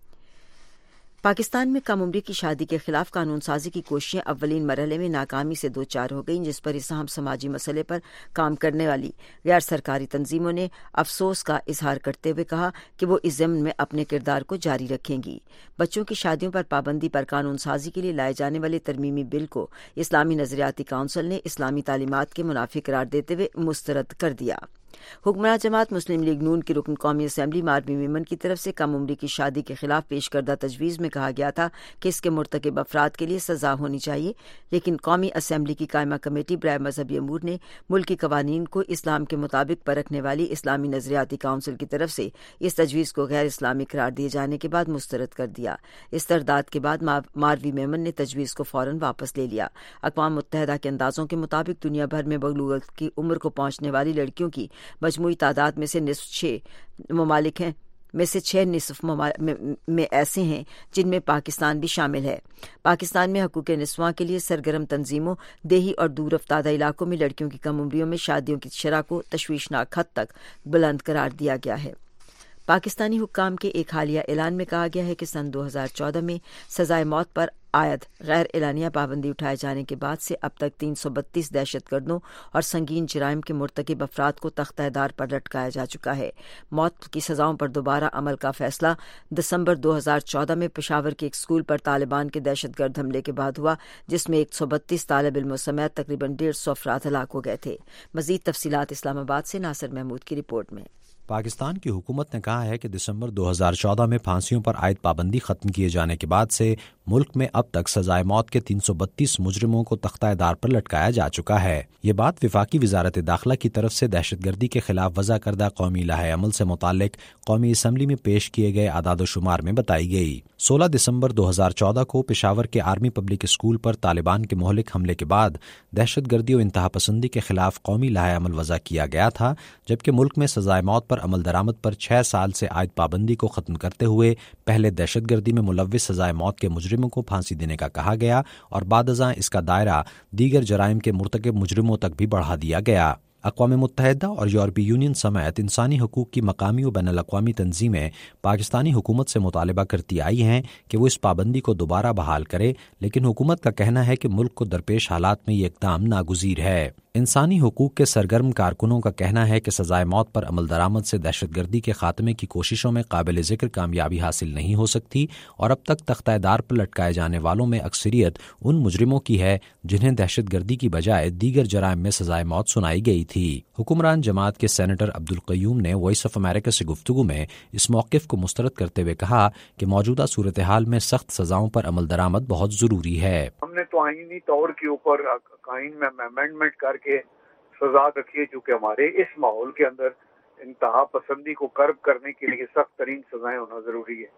پاکستان میں کم عمری کی شادی کے خلاف قانون سازی کی کوششیں اولین مرحلے میں ناکامی سے دو چار ہو گئیں، جس پر اس اہم سماجی مسئلے پر کام کرنے والی غیر سرکاری تنظیموں نے افسوس کا اظہار کرتے ہوئے کہا کہ وہ اس ضمن میں اپنے کردار کو جاری رکھیں گی. بچوں کی شادیوں پر پابندی پر قانون سازی کے لیے لائے جانے والے ترمیمی بل کو اسلامی نظریاتی کونسل نے اسلامی تعلیمات کے منافی قرار دیتے ہوئے مسترد کر دیا. حکمراں جماعت مسلم لیگ نون کی رکن قومی اسمبلی ماروی میمن کی طرف سے کم عمری کی شادی کے خلاف پیش کردہ تجویز میں کہا گیا تھا کہ اس کے مرتکب افراد کے لیے سزا ہونی چاہیے، لیکن قومی اسمبلی کی قائمہ کمیٹی برائے مذہبی امور نے ملکی قوانین کو اسلام کے مطابق پرکھنے والی اسلامی نظریاتی کونسل کی طرف سے اس تجویز کو غیر اسلامی قرار دیے جانے کے بعد مسترد کر دیا. اس ترداد کے بعد ماروی میمن نے تجویز کو فوراً واپس لے لیا. اقوام متحدہ کے اندازوں کے مطابق دنیا بھر میں بلوغت کی عمر کو پہنچنے والی لڑکیوں کی مجموعی تعداد میں سے نصف چھ ممالک ہیں میں سے چھ نصف میں ایسے ہیں جن میں پاکستان بھی شامل ہے. پاکستان میں حقوق نسواں کے لیے سرگرم تنظیموں دیہی اور دور افتادہ علاقوں میں لڑکیوں کی کم عمریوں میں شادیوں کی شرح کو تشویشناک حد تک بلند قرار دیا گیا ہے. پاکستانی حکام کے ایک حالیہ اعلان میں کہا گیا ہے کہ سن دو ہزار چودہ میں سزائے موت پر عائد غیر اعلانیہ پابندی اٹھائے جانے کے بعد سے اب تک تین سو بتیس دہشت گردوں اور سنگین جرائم کے مرتکب افراد کو تختہ دار پر لٹکایا جا چکا ہے. موت کی سزاؤں پر دوبارہ عمل کا فیصلہ دسمبر دو ہزار چودہ میں پشاور کے ایک اسکول پر طالبان کے دہشت گرد حملے کے بعد ہوا، جس میں ایک سو بتیس طالب علموں سمیت تقریباً ڈیڑھ سو افراد ہلاک ہو گئے تھے. مزید تفصیلات اسلام آباد سے ناصر محمود کی رپورٹ میں. پاکستان کی حکومت نے کہا ہے کہ دسمبر دو ہزار چودہ میں پھانسیوں پر عائد پابندی ختم کیے جانے کے بعد سے ملک میں اب تک سزائے موت کے تین سو بتیس مجرموں کو تختہ دار پر لٹکایا جا چکا ہے. یہ بات وفاقی وزارت داخلہ کی طرف سے دہشت گردی کے خلاف وضع کردہ قومی لائحہ عمل سے متعلق قومی اسمبلی میں پیش کیے گئے اعداد و شمار میں بتائی گئی. سولہ دسمبر دو ہزار چودہ کو پشاور کے آرمی پبلک اسکول پر طالبان کے مہلک حملے کے بعد دہشت گردی و انتہا پسندی کے خلاف قومی لائحہ عمل وضع کیا گیا تھا، جبکہ ملک میں سزائے موت پر عمل درآمد پر چھ سال سے عائد پابندی کو ختم کرتے ہوئے پہلے دہشت گردی میں ملوث سزائے موت کے مجرموں کو پھانسی دینے کا کہا گیا اور بعد ازاں اس کا دائرہ دیگر جرائم کے مرتکب مجرموں تک بھی بڑھا دیا گیا. اقوام متحدہ اور یورپی یونین سمیت انسانی حقوق کی مقامی و بین الاقوامی تنظیمیں پاکستانی حکومت سے مطالبہ کرتی آئی ہیں کہ وہ اس پابندی کو دوبارہ بحال کرے، لیکن حکومت کا کہنا ہے کہ ملک کو درپیش حالات میں یہ اقدام ناگزیر ہے. انسانی حقوق کے سرگرم کارکنوں کا کہنا ہے کہ سزائے موت پر عمل درآمد سے دہشت گردی کے خاتمے کی کوششوں میں قابل ذکر کامیابی حاصل نہیں ہو سکتی اور اب تک تختہ دار پر لٹکائے جانے والوں میں اکثریت ان مجرموں کی ہے جنہیں دہشت گردی کی بجائے دیگر جرائم میں سزائے موت سنائی گئی تھی. حکمران جماعت کے سینیٹر عبدالقیوم نے وائس آف امریکہ سے گفتگو میں اس موقف کو مسترد کرتے ہوئے کہا کہ موجودہ صورتحال میں سخت سزاؤں پر عمل درآمد بہت ضروری ہے. ہم نے تو آئینی طور کے اوپر آئین میں امینڈمنٹ کر کے سزا رکھی ہے، چونکہ ہمارے اس ماحول کے اندر انتہا پسندی کو کرب کرنے کے لیے سخت ترین سزائیں ہونا ضروری ہے.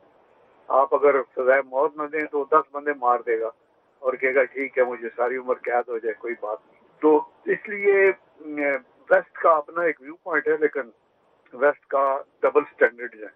آپ اگر سزائے موت نہ دیں تو دس بندے مار دے گا اور کہے گا ٹھیک ہے مجھے ساری عمر قید ہو جائے، کوئی بات نہیں. تو اس لیے ویسٹ کا اپنا ایک ویو پوائنٹ ہے، لیکن ویسٹ کا ڈبل سٹینڈرڈ ہے،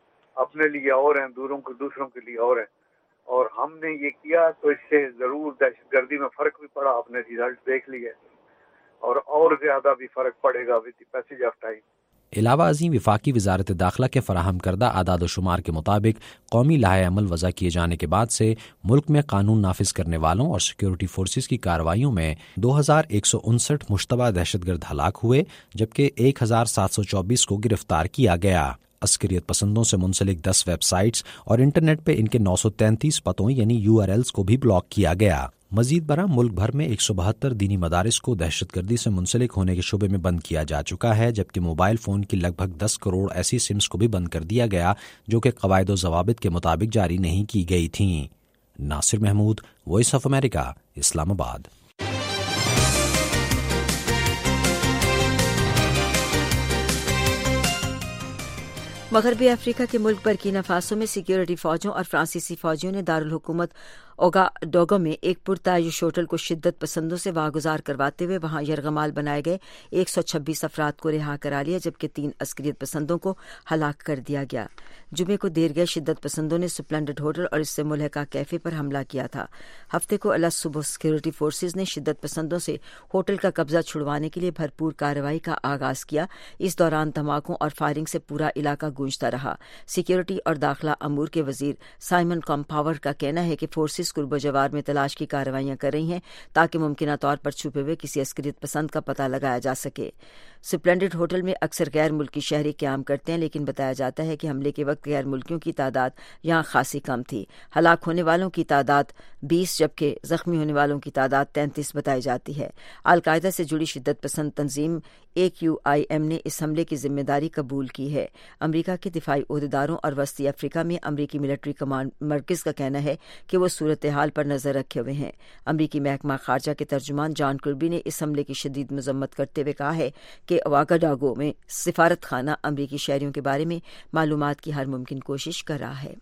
اپنے لیے اور ہیں، دوروں کے دوسروں کے لیے اور ہیں. اور ہم نے یہ کیا تو اس سے ضرور دہشت گردی میں فرق بھی پڑا، آپ نے ریزلٹ دیکھ لیے، اور اور زیادہ بھی فرق پڑے گا with the passage of time. علاوہ ازیں وفاقی وزارت داخلہ کے فراہم کردہ اعداد و شمار کے مطابق قومی لائحہ عمل وضع کیے جانے کے بعد سے ملک میں قانون نافذ کرنے والوں اور سیکیورٹی فورسز کی کارروائیوں میں دو ہزار ایک سو انسٹھ مشتبہ دہشت گرد ہلاک ہوئے، جبکہ ایک ہزار سات سو چوبیس کو گرفتار کیا گیا۔ عسکریت پسندوں سے منسلک دس ویب سائٹس اور انٹرنیٹ پہ ان کے نو سو تینتیس پتوں یعنی یو آر ایلز کو بھی بلاک کیا گیا۔ مزید برآں ملک بھر میں ایک سو بہتر دینی مدارس کو دہشت گردی سے منسلک ہونے کے شعبے میں بند کیا جا چکا ہے، جبکہ موبائل فون کی لگ بھگ دس کروڑ ایسی سمز کو بھی بند کر دیا گیا جو کہ قواعد و ضوابط کے مطابق جاری نہیں کی گئی تھیں۔ Nasir Mahmood, voice of America, Islamabad. مغربی افریقہ کے ملک برکینا فاسو میں سیکیورٹی فوجوں اور فرانسیسی فوجیوں نے دارالحکومت اوگاڈوگو میں ایک پرتعیش ہوٹل کو شدت پسندوں سے واگزار کرواتے ہوئے وہاں یرغمال بنائے گئے ایک سو چھبیس افراد کو رہا کرا لیا، جبکہ تین عسکریت پسندوں کو ہلاک کر دیا گیا۔ جمعے کو دیر گئے شدت پسندوں نے سپلنڈڈ ہوٹل اور اس سے ملحقہ کیفے پر حملہ کیا تھا۔ ہفتے کو الگ صبح سیکیورٹی فورسز نے شدت پسندوں سے ہوٹل کا قبضہ چھڑوانے کے لیے بھرپور کارروائی کا آغاز کیا۔ اس دوران دھماکوں اور فائرنگ سے پورا علاقہ گونجتا رہا۔ سیکیورٹی اور داخلہ امور کے وزیر سائمن کمپاور کا کہنا ہے کہ فورسز قرب و جوار میں تلاش کی کارروائیاں کر رہی ہیں تاکہ ممکنہ طور پر چھپے ہوئے کسی عسکریت پسند کا پتہ لگایا جا سکے۔ سپلنڈڈ ہوٹل میں اکثر غیر ملکی شہری قیام کرتے ہیں، لیکن بتایا جاتا ہے کہ حملے کے وقت غیر ملکیوں کی تعداد یہاں خاصی کم تھی۔ ہلاک ہونے والوں کی تعداد بیس جبکہ زخمی ہونے والوں کی تعداد تینتیس بتائی جاتی ہے۔ القاعدہ سے جڑی شدت پسند تنظیم اے کیو آئی ایم نے اس حملے کی ذمہ داری قبول کی ہے۔ امریکہ کے دفاعی عہدیداروں اور وسطی افریقہ میں امریکی ملٹری کمانڈ مرکز کا کہنا ہے کہ وہ صورتحال پر نظر رکھے ہوئے ہیں۔ امریکی محکمہ خارجہ کے ترجمان جان کربی نے اس حملے کی شدید مذمت کرتے ہوئے کہا ہے کہ واگاڈاگو میں سفارت خانہ امریکی شہریوں کے بارے میں معلومات کی ہر ممکن کوشش کر رہا ہے۔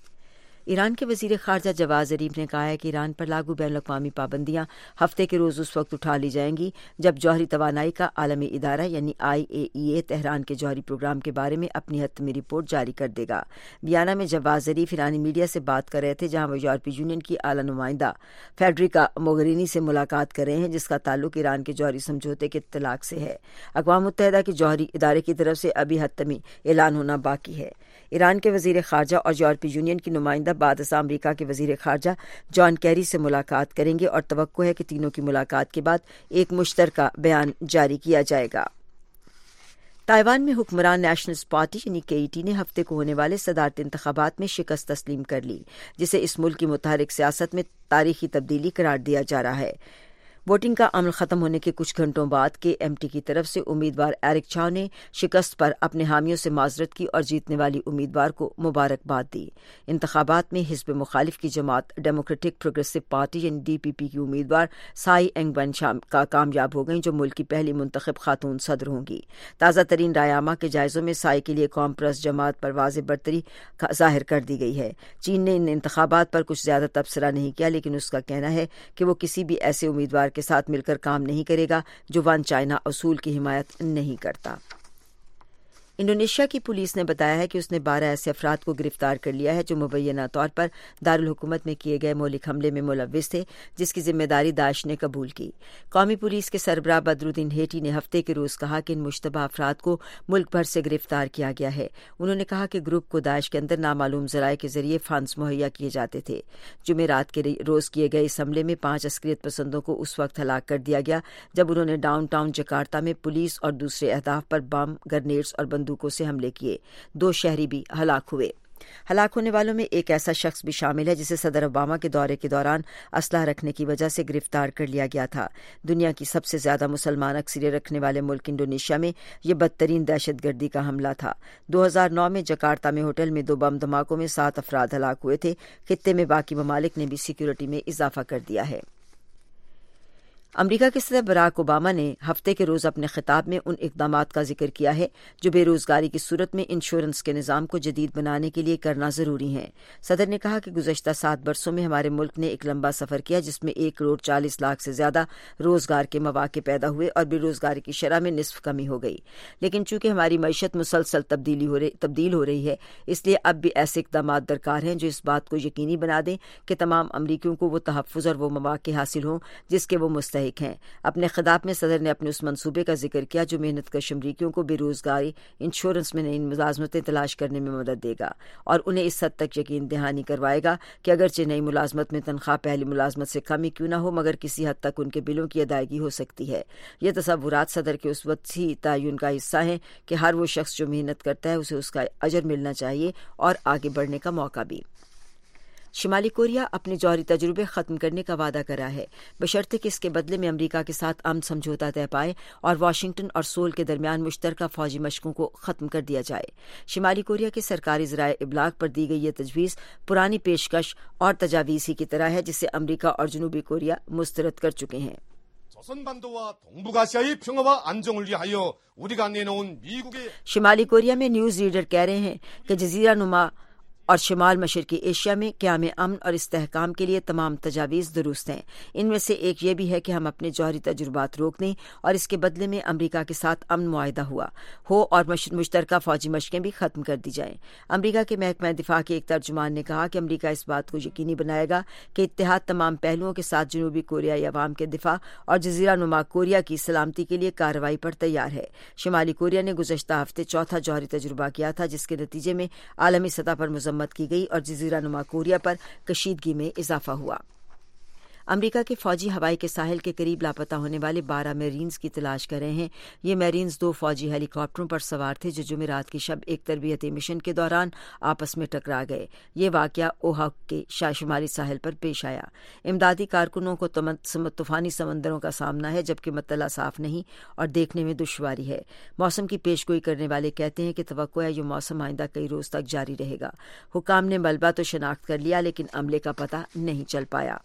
ایران کے وزیر خارجہ جواد ظریف نے کہا ہے کہ ایران پر لاگو بین الاقوامی پابندیاں ہفتے کے روز اس وقت اٹھا لی جائیں گی جب جوہری توانائی کا عالمی ادارہ یعنی آئی اے ای اے تہران کے جوہری پروگرام کے بارے میں اپنی حتمی رپورٹ جاری کر دے گا۔ ویانا میں جواد ظریف ایرانی میڈیا سے بات کر رہے تھے، جہاں وہ یورپی یونین کی اعلیٰ نمائندہ فیڈریکا موگرینی سے ملاقات کر رہے ہیں، جس کا تعلق ایران کے جوہری سمجھوتے کے اطلاق سے ہے۔ اقوام متحدہ کے جوہری ادارے کی طرف سے ابھی حتمی اعلان ہونا باقی ہے۔ ایران کے وزیر خارجہ اور یورپی یونین کی نمائندہ بعد ازاں امریکہ کے وزیر خارجہ جان کیری سے ملاقات کریں گے اور توقع ہے کہ تینوں کی ملاقات کے بعد ایک مشترکہ بیان جاری کیا جائے گا۔ تائیوان میں حکمران نیشنلسٹ پارٹی یعنی کے ای ٹی نے ہفتے کو ہونے والے صدارتی انتخابات میں شکست تسلیم کر لی، جسے اس ملک کی متحرک سیاست میں تاریخی تبدیلی قرار دیا جا رہا ہے۔ ووٹنگ کا عمل ختم ہونے کے کچھ گھنٹوں بعد کے ایم ٹی کی طرف سے امیدوار ایرک چاؤ نے شکست پر اپنے حامیوں سے معذرت کی اور جیتنے والی امیدوار کو مبارکباد دی۔ انتخابات میں حزب مخالف کی جماعت ڈیموکریٹک پروگریسو پارٹی یعنی ڈی پی پی کی امیدوار سائی اینگ ون کا کامیاب ہو گئیں، جو ملک کی پہلی منتخب خاتون صدر ہوں گی۔ تازہ ترین رائے عامہ کے جائزوں میں سائی کے لیے قوم پرست جماعت پر واضح برتری ظاہر کر دی گئی ہے۔ چین نے ان انتخابات پر کچھ زیادہ تبصرہ نہیں کیا، لیکن اس کا کہنا ہے کہ وہ کسی بھی ایسے امیدوار کے ساتھ مل کر کام نہیں کرے گا جو ون چائنا اصول کی حمایت نہیں کرتا۔ انڈونیشیا کی پولیس نے بتایا ہے کہ اس نے بارہ ایسے افراد کو گرفتار کر لیا ہے جو مبینہ طور پر دارالحکومت میں کیے گئے مہلک حملے میں ملوث تھے، جس کی ذمہ داری داعش نے قبول کی۔ قومی پولیس کے سربراہ بدرالدین ہیٹی نے ہفتے کے روز کہا کہ ان مشتبہ افراد کو ملک بھر سے گرفتار کیا گیا ہے۔ انہوں نے کہا کہ گروپ کو داعش کے اندر نامعلوم ذرائع کے ذریعے فنڈز مہیا کیے جاتے تھے۔ جمعرات کے روز کیے گئے اس حملے میں پانچ عسکریت پسندوں کو اس وقت ہلاک کر دیا گیا جب انہوں نے ڈاؤن ٹاؤن جکارتا میں پولیس اور دوسرے اہداف پر بم، گرنیڈز اور بندوقوں سے حملے کیے۔ دو شہری بھی ہلاک ہوئے۔ ہلاک ہونے والوں میں ایک ایسا شخص بھی شامل ہے جسے صدر اوباما کے دورے کے دوران اسلحہ رکھنے کی وجہ سے گرفتار کر لیا گیا تھا۔ دنیا کی سب سے زیادہ مسلمان اکثریت رکھنے والے ملک انڈونیشیا میں یہ بدترین دہشت گردی کا حملہ تھا۔ دو ہزار نو میں جکارتا میں ہوٹل میں دو بم دھماکوں میں سات افراد ہلاک ہوئے تھے۔ خطے میں باقی ممالک نے بھی سیکیورٹی میں اضافہ کر دیا ہے۔ امریکہ کے صدر براک اوباما نے ہفتے کے روز اپنے خطاب میں ان اقدامات کا ذکر کیا ہے جو بے روزگاری کی صورت میں انشورنس کے نظام کو جدید بنانے کے لیے کرنا ضروری ہیں۔ صدر نے کہا کہ گزشتہ سات برسوں میں ہمارے ملک نے ایک لمبا سفر کیا جس میں ایک کروڑ چالیس لاکھ سے زیادہ روزگار کے مواقع پیدا ہوئے اور بے روزگاری کی شرح میں نصف کمی ہو گئی، لیکن چونکہ ہماری معیشت مسلسل تبدیلی ہو رہی تبدیل ہو رہی ہے، اس لیے اب بھی ایسے اقدامات درکار ہیں جو اس بات کو یقینی بنا دیں کہ تمام امریکیوں کو وہ تحفظ اور وہ مواقع حاصل ہوں جس کے وہ مستحق مستحق ہیں۔ اپنے خطاب میں صدر نے اپنے اس منصوبے کا ذکر کیا جو محنت کش امریکیوں کو بے روزگاری انشورنس میں نئی ملازمتیں تلاش کرنے میں مدد دے گا اور انہیں اس حد تک یقین دہانی کروائے گا کہ اگرچہ نئی ملازمت میں تنخواہ پہلی ملازمت سے کم ہی کیوں نہ ہو مگر کسی حد تک ان کے بلوں کی ادائیگی ہو سکتی ہے۔ یہ تصورات صدر کے اس وسیع تعین کا حصہ ہیں کہ ہر وہ شخص جو محنت کرتا ہے اسے اس کا اجر ملنا چاہیے اور آگے بڑھنے کا موقع بھی۔ شمالی کوریا اپنے جوہری تجربے ختم کرنے کا وعدہ کرا ہے بشرطے کہ اس کے بدلے میں امریکہ کے ساتھ امن سمجھوتا طے پائے اور واشنگٹن اور سول کے درمیان مشترکہ فوجی مشقوں کو ختم کر دیا جائے۔ شمالی کوریا کے سرکاری ذرائع ابلاغ پر دی گئی یہ تجویز پرانی پیشکش اور تجاویز ہی کی طرح ہے جسے امریکہ اور جنوبی کوریا مسترد کر چکے ہیں۔ شمالی کوریا میں نیوز ریڈر کہہ رہے ہیں کہ جزیرہ نما اور شمال مشرقی ایشیا میں قیام امن اور استحکام کے لیے تمام تجاویز درست ہیں۔ ان میں سے ایک یہ بھی ہے کہ ہم اپنے جوہری تجربات روک دیں اور اس کے بدلے میں امریکہ کے ساتھ امن معاہدہ ہوا ہو اور مشترکہ فوجی مشقیں بھی ختم کر دی جائیں۔ امریکہ کے محکمہ دفاع کے ایک ترجمان نے کہا کہ امریکہ اس بات کو یقینی بنائے گا کہ اتحاد تمام پہلوؤں کے ساتھ جنوبی کوریائی عوام کے دفاع اور جزیرہ نما کوریا کی سلامتی کے لیے کارروائی پر تیار ہے۔ شمالی کوریا نے گزشتہ ہفتے چوتھا جوہری تجربہ کیا تھا جس کے نتیجے میں عالمی سطح پر مذمت کی گئی اور جزیرہ نما کوریا پر کشیدگی میں اضافہ ہوا۔ امریکہ کے فوجی ہوائی کے ساحل کے قریب لاپتہ ہونے والے بارہ میرینز کی تلاش کر رہے ہیں۔ یہ میرینز دو فوجی ہیلی کاپٹروں پر سوار تھے جو جمعرات کی شب ایک تربیتی مشن کے دوران آپس میں ٹکرا گئے۔ یہ واقعہ اوہاک کے شمالی ساحل پر پیش آیا۔ امدادی کارکنوں کو طوفانی سمندروں کا سامنا ہے جبکہ مطلع صاف نہیں اور دیکھنے میں دشواری ہے۔ موسم کی پیشگوئی کرنے والے کہتے ہیں کہ توقع ہے یہ موسم آئندہ کئی روز تک جاری رہے گا۔ حکام نے ملبہ تو شناخت کر لیا لیکن عملے کا پتہ نہیں چل پایا۔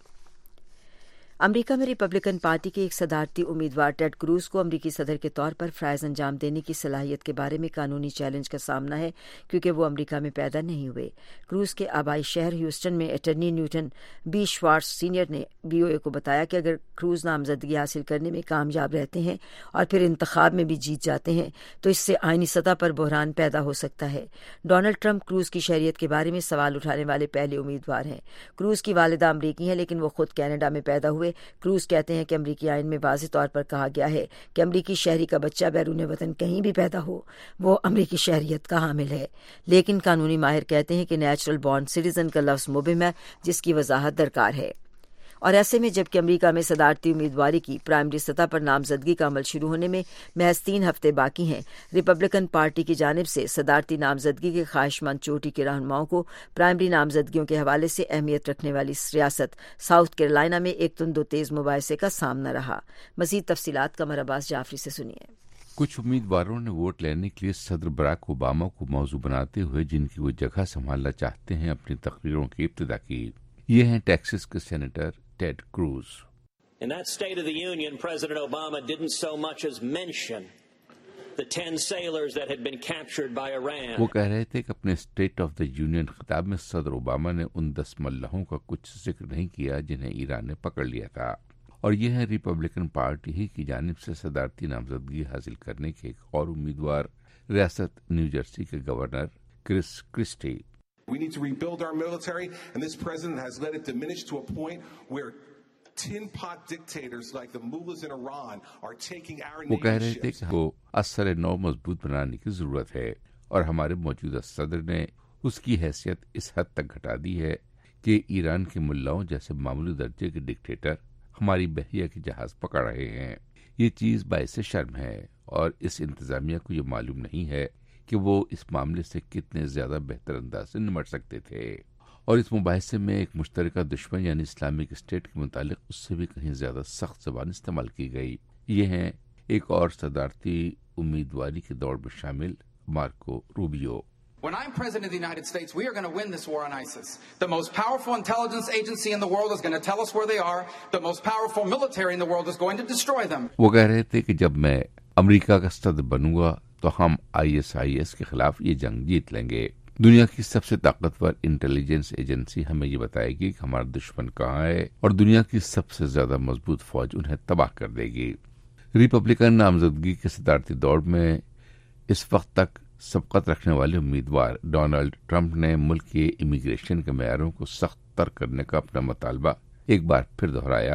امریکہ میں ریپبلکن پارٹی کے ایک صدارتی امیدوار ٹیڈ کروز کو امریکی صدر کے طور پر فرائض انجام دینے کی صلاحیت کے بارے میں قانونی چیلنج کا سامنا ہے کیونکہ وہ امریکہ میں پیدا نہیں ہوئے۔ کروز کے آبائی شہر ہیوسٹن میں attorney Newton B Schwartz senior نے بی او اے کو بتایا کہ اگر کروز نامزدگی حاصل کرنے میں کامیاب رہتے ہیں اور پھر انتخاب میں بھی جیت جاتے ہیں تو اس سے آئینی سطح پر بحران پیدا ہو سکتا ہے۔ ڈونلڈ ٹرمپ کروز کی شہریت کے بارے میں سوال اٹھانے والے پہلے امیدوار ہیں۔ کروز کی والدہ امریکی ہیں لیکن وہ خود کینیڈا میں پیدا ہوئے۔ کروز کہتے ہیں کہ امریکی آئین میں واضح طور پر کہا گیا ہے کہ امریکی شہری کا بچہ بیرون وطن کہیں بھی پیدا ہو وہ امریکی شہریت کا حامل ہے، لیکن قانونی ماہر کہتے ہیں کہ نیچرل بورن سٹیزن کا لفظ مبہم ہے جس کی وضاحت درکار ہے۔ اور ایسے میں جبکہ امریکہ میں صدارتی امیدواری کی پرائمری سطح پر نامزدگی کا عمل شروع ہونے میں محض تین ہفتے باقی ہیں، ریپبلکن پارٹی کی جانب سے صدارتی نامزدگی کے خواہش مند چوٹی کے رہنماؤں کو پرائمری نامزدگیوں کے حوالے سے اہمیت رکھنے والی ریاست ساؤتھ کیرولائنا میں ایک تند و تیز مباحثے کا سامنا رہا۔ مزید تفصیلات قمر عباس جعفری سے سنیے۔ کچھ امیدواروں نے ووٹ لینے کے لیے صدر براک اوباما کو موضوع بناتے ہوئے جن کی وہ جگہ سنبھالنا چاہتے ہیں اپنی تقریروں کی ابتدا کی۔ یہ ہیں ٹیکساس کے senator Ted Cruz. In that State of the Union, President Obama didn't so much as mention the ten sailors that had been captured by Iran. وہ کہہ رہے تھے کہ اپنے اسٹیٹ آف دا یونین خطاب میں صدر اوباما نے ان دس ملحوں کا کچھ ذکر نہیں کیا جنہیں ایران نے پکڑ لیا تھا۔ اور یہ ہے ریپبلکن پارٹی ہی کی جانب سے صدارتی نامزدگی حاصل کرنے کے ایک اور امیدوار ریاست نیو جرسی کے governor Chris Christie. We need to rebuild our military, and this president has let it diminish to a point where tin pot dictators like the mullahs in Iran are taking our nations. وہ کہہ رہے تھے کہ وہ اثر نو مضبوط بنانے کی ضرورت ہے اور ہمارے موجودہ صدر نے اس کی حیثیت اس حد تک گھٹا دی ہے کہ ایران کے ملاؤں جیسے معمولی درجے کے ڈکٹیٹر ہماری بحریہ کے جہاز پکڑ رہے ہیں۔ یہ چیز باعث شرم ہے اور اس انتظامیہ کو یہ معلوم نہیں ہے کہ وہ اس معاملے سے کتنے زیادہ بہتر انداز سے نمٹ سکتے تھے، اور اس مباحثے میں ایک مشترکہ دشمن یعنی اسلامک اسٹیٹ کے متعلق اس سے بھی کہیں زیادہ سخت زبان استعمال کی گئی۔ یہ ہیں ایک اور صدارتی امیدواری کے دوڑ میں شامل Marco Rubio. When I'm president of the United States, we are going to win this war on ISIS. The most powerful intelligence agency in the world is going to tell us where they are. The most powerful military in the world is going to destroy them. وہ کہہ رہے تھے کہ جب میں امریکہ کا صدر بنوں گا تو ہم آئی ایس آئی ایس کے خلاف یہ جنگ جیت لیں گے۔ دنیا کی سب سے طاقتور انٹیلیجنس ایجنسی ہمیں یہ بتائے گی کہ ہمارا دشمن کہاں ہے اور دنیا کی سب سے زیادہ مضبوط فوج انہیں تباہ کر دے گی۔ ریپبلکن نامزدگی کے صدارتی دور میں اس وقت تک سبقت رکھنے والے امیدوار ڈونلڈ ٹرمپ نے ملک کے امیگریشن کے معیاروں کو سخت تر کرنے کا اپنا مطالبہ ایک بار پھر دہرایا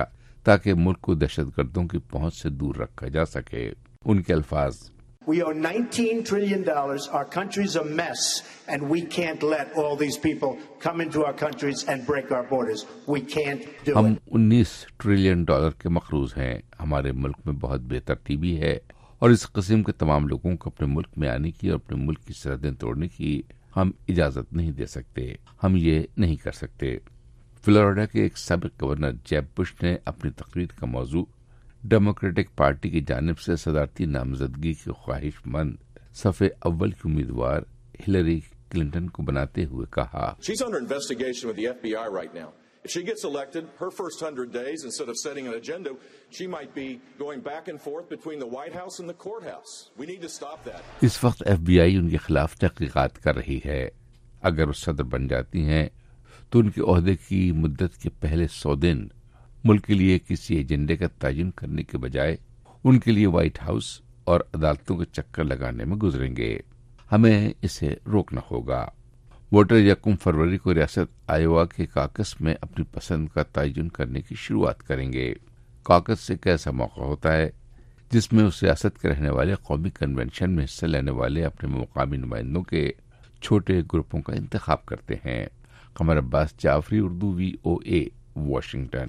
تاکہ ملک کو دہشت گردوں کی پہنچ سے دور رکھا جا سکے. ان کے الفاظ: We owe nineteen trillion dollars. Our country's a mess, and we can't let all these people come into our countries and break our borders. We can't do it. ہم انیس ٹریلین ڈالر کے مقروض ہیں. ہمارے ملک میں بہت بے ترتیبی ہے اور اس قسم کے تمام لوگوں کو اپنے ملک میں آنے کی اور اپنے ملک کی سرحدیں توڑنے کی ہم اجازت نہیں دے سکتے. ہم یہ نہیں کر سکتے. فلوریڈا کے ایک سابق گورنر جیب بش نے اپنی تقریر کا موضوع ڈیموکریٹک پارٹی کی جانب سے صدارتی نامزدگی کی خواہش مند صفِ اول کی امیدوار ہلری کلنٹن کو بناتے ہوئے کہا: She's under investigation with the F B I right now. If she gets elected, her first hundred days, instead of setting an agenda, she might be going back and forth between the White House and the courthouse. We need to stop that. اس وقت F B آئی ان کے خلاف تحقیقات کر رہی ہے. اگر وہ صدر بن جاتی ہیں تو ان کے عہدے کی مدت کے پہلے سو دن ملک کے لیے کسی ایجنڈے کا تعین کرنے کے بجائے ان کے لیے وائٹ ہاؤس اور عدالتوں کے چکر لگانے میں گزریں گے. ہمیں اسے روکنا ہوگا. ووٹر یکم فروری کو ریاست آئیوا کے کاکس میں اپنی پسند کا تعین کرنے کی شروعات کریں گے. کاکس سے ایک ایسا موقع ہوتا ہے جس میں اس ریاست کے رہنے والے قومی کنونشن میں حصہ لینے والے اپنے مقامی نمائندوں کے چھوٹے گروپوں کا انتخاب کرتے ہیں. Qamar Abbas Jafri, Urdu, V O A, Washington.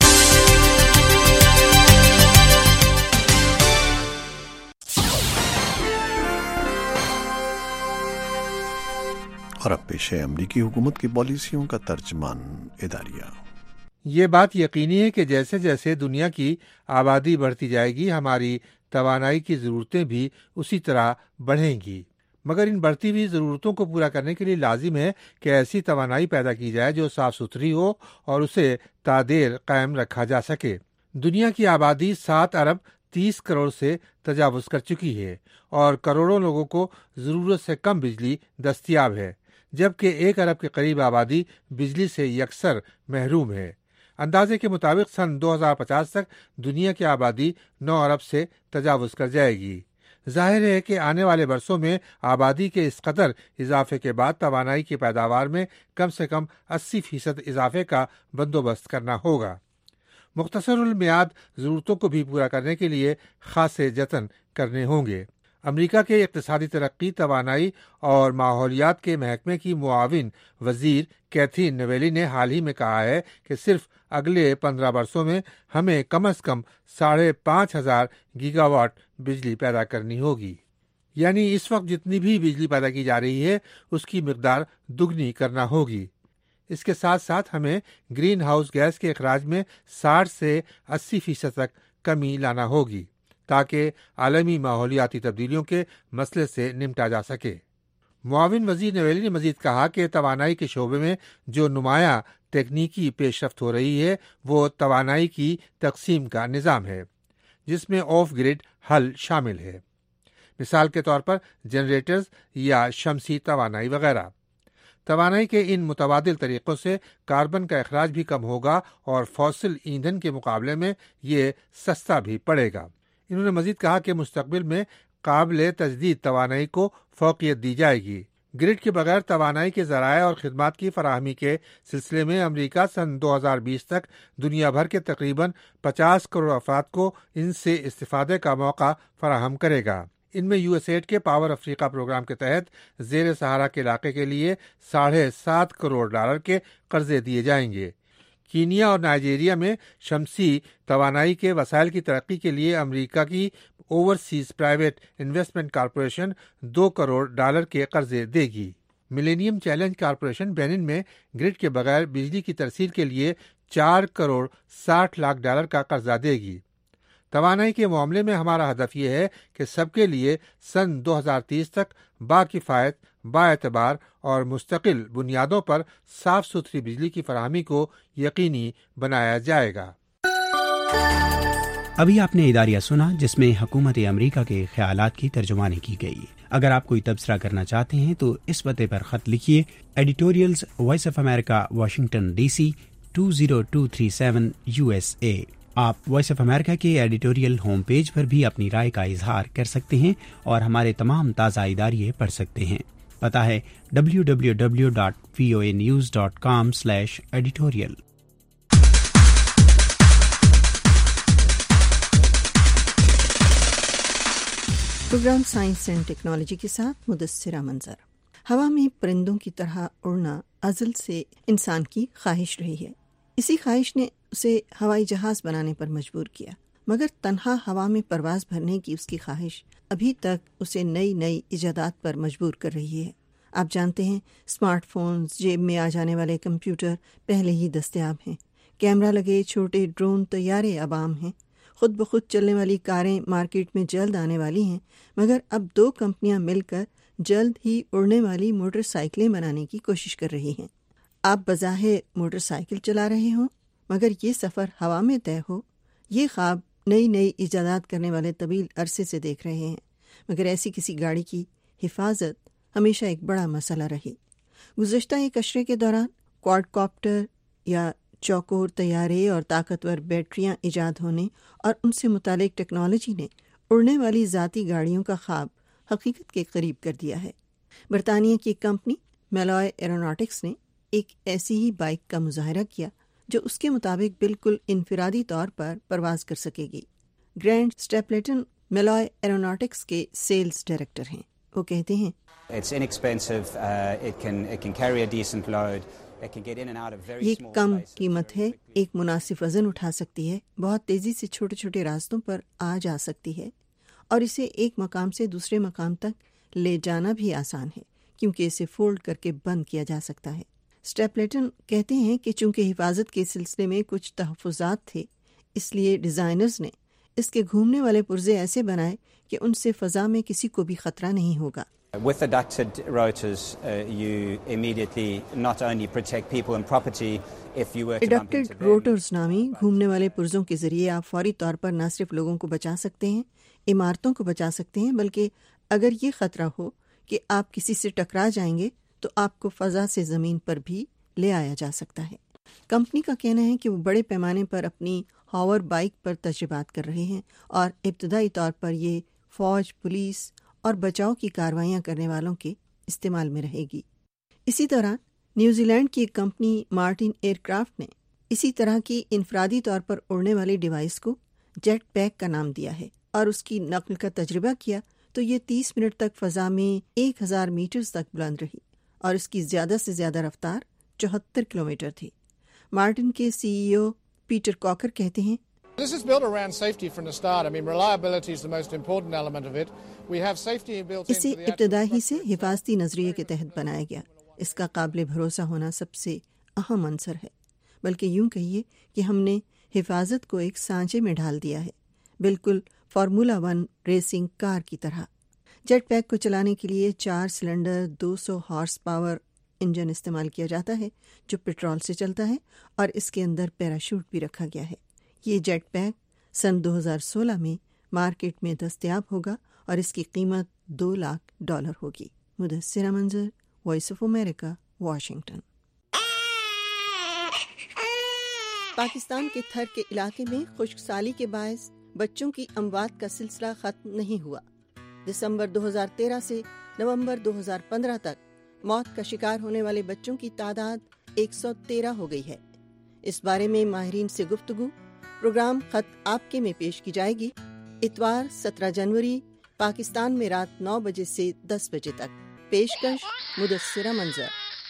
اور اب پیش ہے امریکی حکومت کی پالیسیوں کا ترجمان اداریہ. یہ بات یقینی ہے کہ جیسے جیسے دنیا کی آبادی بڑھتی جائے گی ہماری توانائی کی ضرورتیں بھی اسی طرح بڑھیں گی، مگر ان بڑھتی ہوئی ضرورتوں کو پورا کرنے کے لیے لازم ہے کہ ایسی توانائی پیدا کی جائے جو صاف ستھری ہو اور اسے تادیر قائم رکھا جا سکے. دنیا کی آبادی سات ارب تیس کروڑ سے تجاوز کر چکی ہے اور کروڑوں لوگوں کو ضرورت سے کم بجلی دستیاب ہے، جبکہ ایک ارب کے قریب آبادی بجلی سے یکسر محروم ہے. اندازے کے مطابق سن دو ہزار پچاس تک دنیا کی آبادی نو ارب سے تجاوز کر جائے گی. ظاہر ہے کہ آنے والے برسوں میں آبادی کے اس قدر اضافے کے بعد توانائی کی پیداوار میں کم سے کم اسی فیصد اضافے کا بندوبست کرنا ہوگا. مختصر المیعاد ضرورتوں کو بھی پورا کرنے کے لیے خاصے جتن کرنے ہوں گے. امریکہ کے اقتصادی ترقی، توانائی اور ماحولیات کے محکمے کی معاون وزیر کیتھرین نویلی نے حال ہی میں کہا ہے کہ صرف اگلے پندرہ برسوں میں ہمیں کم از کم ساڑھے پانچ ہزار گیگا واٹ بجلی پیدا کرنی ہوگی. یعنی اس وقت جتنی بھی بجلی پیدا کی جا رہی ہے اس کی مقدار دگنی کرنا ہوگی. اس کے ساتھ ساتھ ہمیں گرین ہاؤس گیس کے اخراج میں ساٹھ سے اسی فیصد تک کمی لانا ہوگی تاکہ عالمی ماحولیاتی تبدیلیوں کے مسئلے سے نمٹا جا سکے. معاون وزیر نویلی نے مزید کہا کہ توانائی کے شعبے میں جو نمایاں تکنیکی پیش رفت ہو رہی ہے وہ توانائی کی تقسیم کا نظام ہے جس میں آف گریڈ حل شامل ہے، مثال کے طور پر جنریٹرز یا شمسی توانائی وغیرہ. توانائی کے ان متبادل طریقوں سے کاربن کا اخراج بھی کم ہوگا اور فوسل ایندھن کے مقابلے میں یہ سستا بھی پڑے گا. انہوں نے مزید کہا کہ مستقبل میں قابل تجدید توانائی کو فوقیت دی جائے گی. گرڈ کے بغیر توانائی کے ذرائع اور خدمات کی فراہمی کے سلسلے میں امریکہ سن دو ہزار بیس تک دنیا بھر کے تقریباً پچاس کروڑ افراد کو ان سے استفادے کا موقع فراہم کرے گا. ان میں یو ایس ایڈ کے پاور افریقہ پروگرام کے تحت زیر سہارا کے علاقے کے لیے ساڑھے سات کروڑ ڈالر کے قرضے دیے جائیں گے. کینیا اور نائجیریا میں شمسی توانائی کے وسائل کی ترقی کے لیے امریکہ کی اوورسیز پرائیویٹ انویسٹمنٹ کارپوریشن دو کروڑ ڈالر کے قرضے دے گی. ملینیم چیلنج کارپوریشن بینن میں گرڈ کے بغیر بجلی کی ترسیل کے لیے چار کروڑ ساٹھ لاکھ ڈالر کا قرضہ دے گی. توانائی کے معاملے میں ہمارا ہدف یہ ہے کہ سب کے لیے سن دو ہزار تیس تک باکفایت، با اعتبار اور مستقل بنیادوں پر صاف ستھری بجلی کی فراہمی کو یقینی بنایا جائے گا. ابھی آپ نے اداریہ سنا جس میں حکومت امریکہ کے خیالات کی ترجمانی کی گئی. اگر آپ کوئی تبصرہ کرنا چاہتے ہیں تو اس پتے پر خط لکھیے: editorials voice of America, Washington D C two zero two three seven U S A. آپ وائس آف امریکہ کے ایڈیٹوریل ہوم پیج پر بھی اپنی رائے کا اظہار کر سکتے ہیں اور ہمارے تمام تازہ اداریے پڑھ سکتے ہیں. پتہ ہے W W W dot V O A news dot com slash editorial. Programme science and technology के साथ मुदस्सिरा मंजर। हवा में परिंदों की तरह उड़ना अज़ल से इंसान की ख्वाहिश रही है। इसी ख्वाहिश ने उसे हवाई जहाज़ बनाने पर मजबूर किया, मगर तन्हा हवा में परवाज़ भरने की उसकी ख्वाहिश अभी तक उसे नई नई इजादात पर मजबूर कर रही है। आप जानते हैं, स्मार्टफोन्स, जेब में आ जाने वाले कंप्यूटर पहले ही दस्तयाब हैं, कैमरा लगे छोटे ड्रोन तैयारे अब आम हैं, खुद ब खुद चलने वाली कारें मार्केट में जल्द आने वाली हैं, मगर अब दो कंपनियां मिलकर जल्द ही उड़ने वाली मोटरसाइकिलें बनाने की कोशिश कर रही हैं। आप बज़ाहिर मोटरसाइकिल चला रहे हों, मगर ये सफ़र हवा में तय हो, ये ख्वाब नई नई इजादात करने वाले तवील अरसे से देख रहे हैं, मगर ऐसी किसी गाड़ी की हिफाजत हमेशा एक बड़ा मसला रही। गुज़श्ता एक अशरे के दौरान क्वाडकॉप्टर या चौकोर तैयारे और ताकतवर बैटरियां इजाद होने और उनसे मुतालिक टेक्नोलॉजी ने उड़ने वाली ज़ाती गाड़ियों का ख्वाब हकीकत के करीब कर दिया है। बरतानिया की कंपनी मेलॉय एरोनॉटिक्स ने एक ऐसी ही बाइक का मुजाहरा किया जो उसके मुताबिक बिल्कुल इनफिरादी तौर पर परवाज़ कर सकेगी। ग्रैंड स्टेपलेटन मेलॉय एरोनॉटिक्स के सेल्स डायरेक्टर हैं। वो कहते हैं, It's inexpensive, uh, it can, it can carry a decent load. ये कम कीमत है, एक मुनासिब वजन उठा सकती है, बहुत तेज़ी से छोटे छोटे रास्तों पर आ जा सकती है और इसे एक मकाम से दूसरे मकाम तक ले जाना भी आसान है क्योंकि इसे फोल्ड करके बंद किया जा सकता है। स्टेपलेटन कहते हैं कि चूंकि हिफाजत के सिलसिले में कुछ तहफ़्फ़ुज़ात थे, इसलिए डिज़ाइनर्स ने इसके घूमने वाले पुर्जे ऐसे बनाए कि उनसे फ़ज़ा में किसी को भी ख़तरा नहीं होगा। With the ducted rotors, uh, you immediately not only protect people and property if you were to bump into them. Rotors नामी घूमने वाले पुर्जों के जरिए आप फौरी तौर पर न सिर्फ लोगों को बचा सकते हैं, इमारतों को बचा सकते हैं, बल्कि अगर ये खतरा हो कि आप किसी से टकरा जाएंगे तो आपको फ़ज़ा से ज़मीन पर भी ले आया जा सकता है। कंपनी का कहना है कि वो बड़े पैमाने पर अपनी हॉवर बाइक पर तजर्बात कर रहे हैं और इब्तदाई तौर पर ये फौज, पुलिस और बचाव की कार्रवाइयां करने वालों के इस्तेमाल में रहेगी। इसी दौरान न्यूजीलैंड की एक कंपनी मार्टिन एयरक्राफ्ट ने इसी तरह की इनफरादी तौर पर उड़ने वाली डिवाइस को जेट पैक का नाम दिया है और उसकी नकल का तजुर्बा किया तो ये तीस मिनट तक फ़ज़ा में एक हज़ार मीटर तक बुलंद रही और इसकी ज़्यादा से ज़्यादा रफ्तार चौहत्तर किलोमीटर थी। मार्टिन के सीईओ पीटर कॉकर कहते हैं, This is built around safety from the start. I mean, reliability is the most important element of it. We have safety built into इसे the इब्तदाई से हिफाजती नजरिए के तहत बनाया गया। इसका काबिल भरोसा होना सबसे अहम अंसर है, बल्कि यूं कहिए कि हमने हिफाजत को एक सांचे में ढाल दिया है, बिल्कुल फार्मूला वन रेसिंग कार की तरह। जेट पैक को चलाने के लिए चार सिलेंडर दो सौ हॉर्स पावर इंजन इस्तेमाल किया जाता है जो पेट्रोल से चलता है और इसके अंदर पैराशूट भी रखा गया है। ये जेट पैक सन दो हज़ार सोलह में मार्केट में दस्तयाब होगा और इसकी कीमत दो लाख डॉलर होगी। Mudassira Manzar, voice of America, Washington. Pakistan के थर के इलाके में खुश्कसाली के बायस बच्चों की अमवात का सिलसिला खत्म नहीं हुआ। दिसंबर दो हज़ार तेरह से नवंबर दो हज़ार पंद्रह तक मौत का शिकार होने वाले बच्चों की तादाद एक सौ तेरह हो गई है। इस बारे में माहिरीन से गुफ्तगू प्रोग्राम खत आपके में पेश की जाएगी इतवार सत्रह जनवरी पाकिस्तान में रात नौ बजे से दस बजे तक। पेशकश मुदस्सिरा मंजर।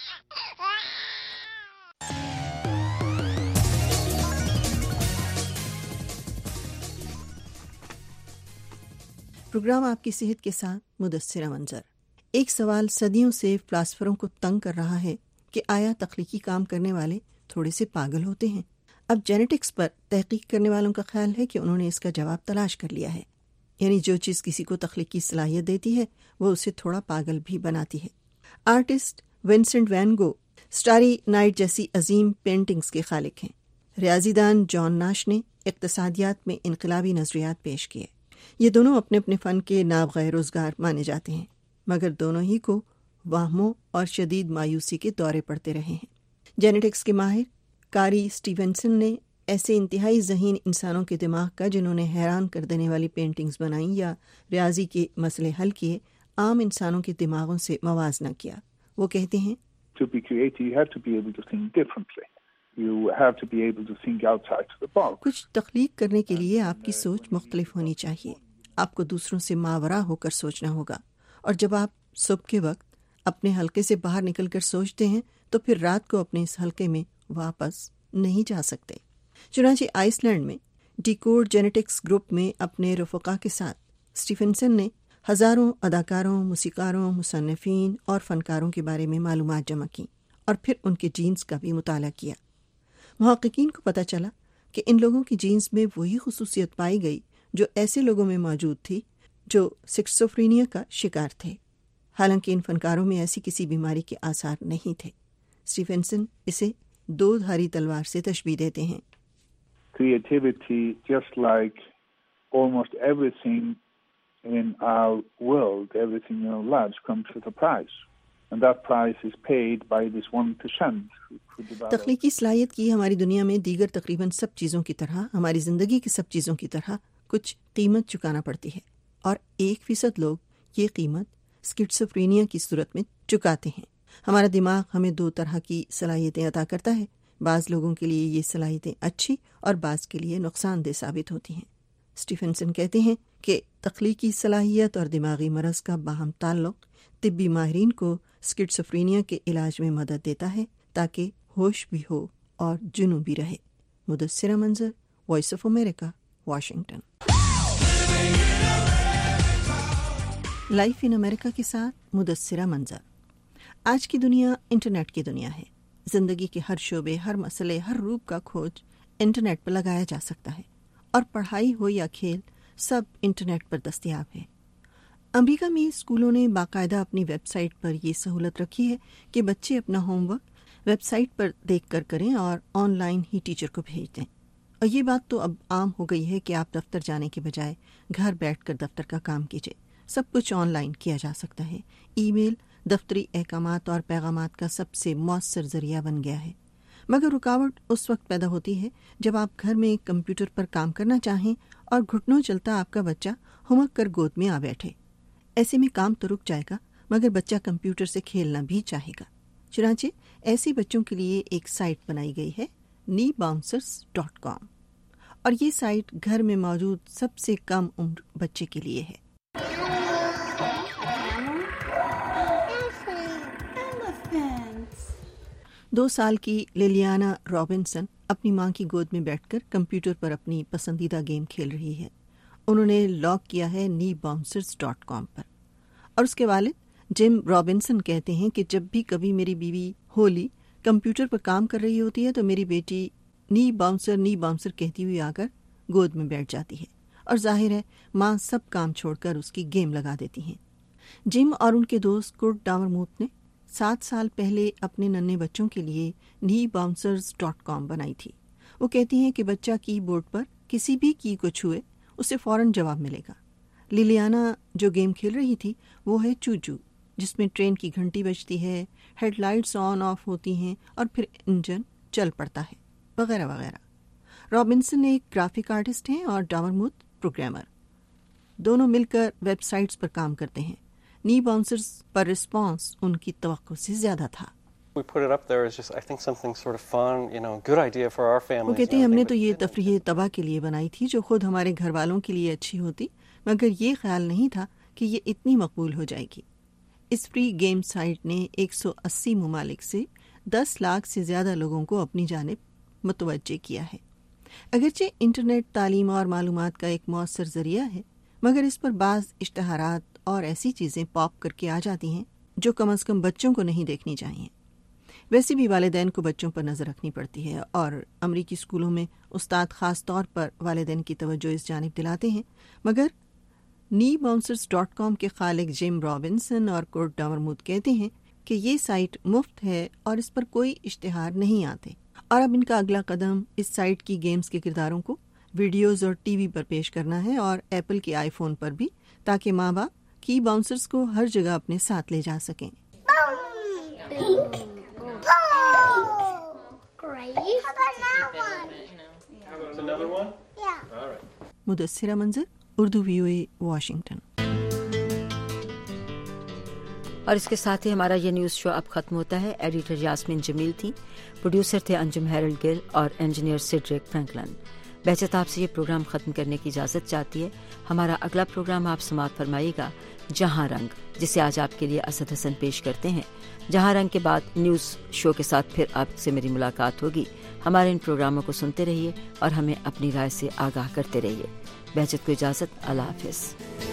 प्रोग्राम आपकी सेहत के साथ मुदस्सिरा मंजर। एक सवाल सदियों से फिलासफरों को तंग कर रहा है कि आया तख्लीकी काम करने वाले थोड़े से पागल होते हैं। अब जेनेटिक्स पर तहकीक करने वालों का ख्याल है कि उन्होंने इसका जवाब तलाश कर लिया है, यानी जो चीज़ किसी को तख्लीकी सलाहियत देती है वो उसे थोड़ा पागल भी बनाती है। Artist Vincent van Gogh starry night जैसी अजीम पेंटिंग्स के खालिक हैं। रियाजीदान जॉन नाश ने इक्तिसादियात में इनकलाबी नजरियात पेश किए। ये दोनों अपने अपने फ़न के नाबग़ैर रोज़गार माने जाते हैं, मगर दोनों ही को वाहमों और शदीद मायूसी के दौरे पड़ते रहे हैं। जेनेटिक्स के माहिर कारी स्टीवेंसन ने ऐसे इंतहाई ज़हीन इंसानों के दिमाग का, जिन्होंने हैरान कर देने वाली पेंटिंग्स बनाई या रियाजी के मसले हल किए, आम इंसानों के दिमागों से मवाजना किया। वो कहते हैं, To be creative, you have to be able to think differently. You have to be able to think outside the box. कुछ तख्लीक करने के लिए आपकी सोच मुख्तलिफ होनी चाहिए। آپ کو دوسروں سے ماورا ہو کر سوچنا ہوگا، اور جب آپ صبح کے وقت اپنے حلقے سے باہر نکل کر سوچتے ہیں تو پھر رات کو اپنے اس حلقے میں واپس نہیں جا سکتے۔ چنانچہ آئس لینڈ میں ڈیکوڈ جینیٹکس گروپ میں اپنے رفقا کے ساتھ اسٹیفنسن نے ہزاروں اداکاروں، موسیقاروں، مصنفین اور فنکاروں کے بارے میں معلومات جمع کی اور پھر ان کے جینز کا بھی مطالعہ کیا۔ محققین کو پتہ چلا کہ ان لوگوں کی جینز میں وہی خصوصیت پائی گئی جو ایسے لوگوں میں موجود تھی جو سکسوفرینیا کا شکار تھے، حالانکہ ان فنکاروں میں ایسی کسی بیماری کے آثار نہیں تھے۔ اسٹیفنسن اسے دو دھاری تلوار سے تشبیہ دیتے ہیں۔ Creativity, just like almost everything in our world, everything in our lives comes with a price. And that price is paid by this one percent. تخلیقی صلاحیت کی ہماری دنیا میں دیگر تقریباً سب چیزوں کی طرح، ہماری زندگی کی سب چیزوں کی طرح کچھ قیمت چکانا پڑتی ہے، اور ایک فیصد لوگ یہ قیمت اسکیزوفرینیا کی صورت میں چکاتے ہیں۔ ہمارا دماغ ہمیں دو طرح کی صلاحیتیں عطا کرتا ہے، بعض لوگوں کے لیے یہ صلاحیتیں اچھی اور بعض کے لیے نقصان دہ ثابت ہوتی ہیں۔ اسٹیفنسن کہتے ہیں کہ تخلیقی صلاحیت اور دماغی مرض کا باہم تعلق طبی ماہرین کو اسکیزوفرینیا کے علاج میں مدد دیتا ہے تاکہ ہوش بھی ہو اور جنون بھی رہے۔ Mudassira Manzar, voice of America, Washington. Life in America کے ساتھ مدثرہ منظر۔ آج کی دنیا انٹرنیٹ کی دنیا ہے۔ زندگی کے ہر شعبے، ہر مسئلے، ہر روپ کا کھوج انٹرنیٹ پر لگایا جا سکتا ہے، اور پڑھائی ہو یا کھیل سب انٹرنیٹ پر دستیاب ہے۔ امریکہ میں اسکولوں نے باقاعدہ اپنی ویب سائٹ پر یہ سہولت رکھی ہے کہ بچے اپنا ہوم ورک ویب سائٹ پر دیکھ کر کریں اور آن لائن ہی ٹیچر کو بھیج دیں۔ اور یہ بات تو اب عام ہو گئی ہے کہ آپ دفتر جانے کے بجائے گھر بیٹھ کر دفتر کا کام کیجیے، سب کچھ آن لائن کیا جا سکتا ہے۔ ای میل دفتری احکامات اور پیغامات کا سب سے مؤثر ذریعہ بن گیا ہے، مگر رکاوٹ اس وقت پیدا ہوتی ہے جب آپ گھر میں کمپیوٹر پر کام کرنا چاہیں اور گھٹنوں چلتا آپ کا بچہ ہمک کر گود میں آ بیٹھے۔ ایسے میں کام تو رک جائے گا، مگر بچہ کمپیوٹر سے کھیلنا بھی چاہے گا۔ چنانچہ ایسے بچوں کے لیے ایک سائٹ بنائی گئی ہے، نی باؤنسرز ڈاٹ کام، اور یہ سائٹ گھر میں موجود سب سے کم عمر بچے کے لیے ہے۔ دو سال کی لیلیانا رابنسن اپنی ماں کی گود میں بیٹھ کر کمپیوٹر پر اپنی پسندیدہ گیم کھیل رہی ہے۔ انہوں نے لاگ کیا ہے نی باؤنسرز ڈاٹ کام پر، اور اس کے والد جم رابنسن کہتے ہیں کہ جب بھی کبھی میری بیوی ہولی کمپیوٹر پر کام کر رہی ہوتی ہے تو میری بیٹی نی باؤنسر نی باؤنسر کہتی ہوئی آ کر گود میں بیٹھ جاتی ہے، اور ظاہر ہے ماں سب کام چھوڑ کر اس کی گیم لگا دیتی ہیں۔ جم اور ان کے دوست کرٹ ڈاورموتھ نے سات سال پہلے اپنے ننھے بچوں کے لیے نی باؤنسرز ڈاٹ کام بنائی تھی۔ وہ کہتی ہیں کہ بچہ کی بورڈ پر کسی بھی کی کو چھوئے اسے فوراً جواب ملے گا۔ لیلیانا جو گیم کھیل رہی تھی وہ ہے چوچو، جس میں ٹرین کی گھنٹی بجتی ہے، ہیڈ لائٹس آن آف ہوتی ہیں اور پھر انجن چل پڑتا ہے، وغیرہ وغیرہ۔ رابنسن ایک گرافک آرٹسٹ ہیں اور ڈاورموتھ پروگرامر، دونوں مل کر ویب سائٹس پر کام کرتے ہیں۔ نی باؤنسرز پر رسپانس ان کی توقع سے زیادہ تھا۔ We put it up there as just, I think, something sort of fun, you know, good idea for our families. وہ کہتے ہیں ہم نے تو یہ تفریح تباہ کے لیے بنائی تھی جو خود ہمارے گھر والوں کے لیے اچھی ہوتی، مگر یہ خیال نہیں تھا کہ یہ اتنی مقبول ہو جائے گی۔ اس فری گیم سائٹ نے ایک سو اسی ممالک سے دس لاکھ سے زیادہ لوگوں کو اپنی جانب متوجہ کیا ہے۔ اگرچہ انٹرنیٹ تعلیم اور معلومات کا ایک مؤثر ذریعہ ہے، مگر اس پر بعض اشتہارات اور ایسی چیزیں پاپ کر کے آ جاتی ہیں جو کم از کم بچوں کو نہیں دیکھنی چاہیے۔ ویسے بھی والدین کو بچوں پر نظر رکھنی پڑتی ہے، اور امریکی اسکولوں میں استاد خاص طور پر والدین کی توجہ اس جانب دلاتے ہیں، مگر نی باؤنسرز ڈاٹ کام کے خالق جم رابنسن اور کرٹ ڈاورموتھ کہتے ہیں کہ یہ سائٹ مفت ہے اور اس پر کوئی اشتہار نہیں آتے، اور اب ان کا اگلا قدم اس سائٹ کی گیمز کے کرداروں کو ویڈیوز اور ٹی وی پر پیش کرنا ہے، اور ایپل کے آئی فون پر بھی، تاکہ ماں باپ کی باؤنسرز کو ہر جگہ اپنے ساتھ لے جا سکیں۔ مدثرہ منظر، Urdu V O A, Washington. اور اس کے ساتھ ہی ہمارا یہ نیوز شو اب ختم ہوتا ہے۔ ایڈیٹر یاسمین جمیل تھی، پروڈیوسر تھے انجم ہیرلڈ گل اور انجینئر سیڈرک فرینکلن۔ بہجت آپ سے یہ پروگرام ختم کرنے کی اجازت چاہتی ہے. ہمارا اگلا پروگرام آپ سماعت فرمائیے گا جہاں رنگ، جسے آج آپ کے لیے اسد حسن پیش کرتے ہیں. جہاں رنگ کے بعد نیوز شو کے ساتھ پھر آپ سے میری ملاقات ہوگی. ہمارے ان پروگراموں کو سنتے رہیے اور ہمیں اپنی رائے سے آگاہ کرتے رہیے. بہجت کو اجازت. اللہ حافظ.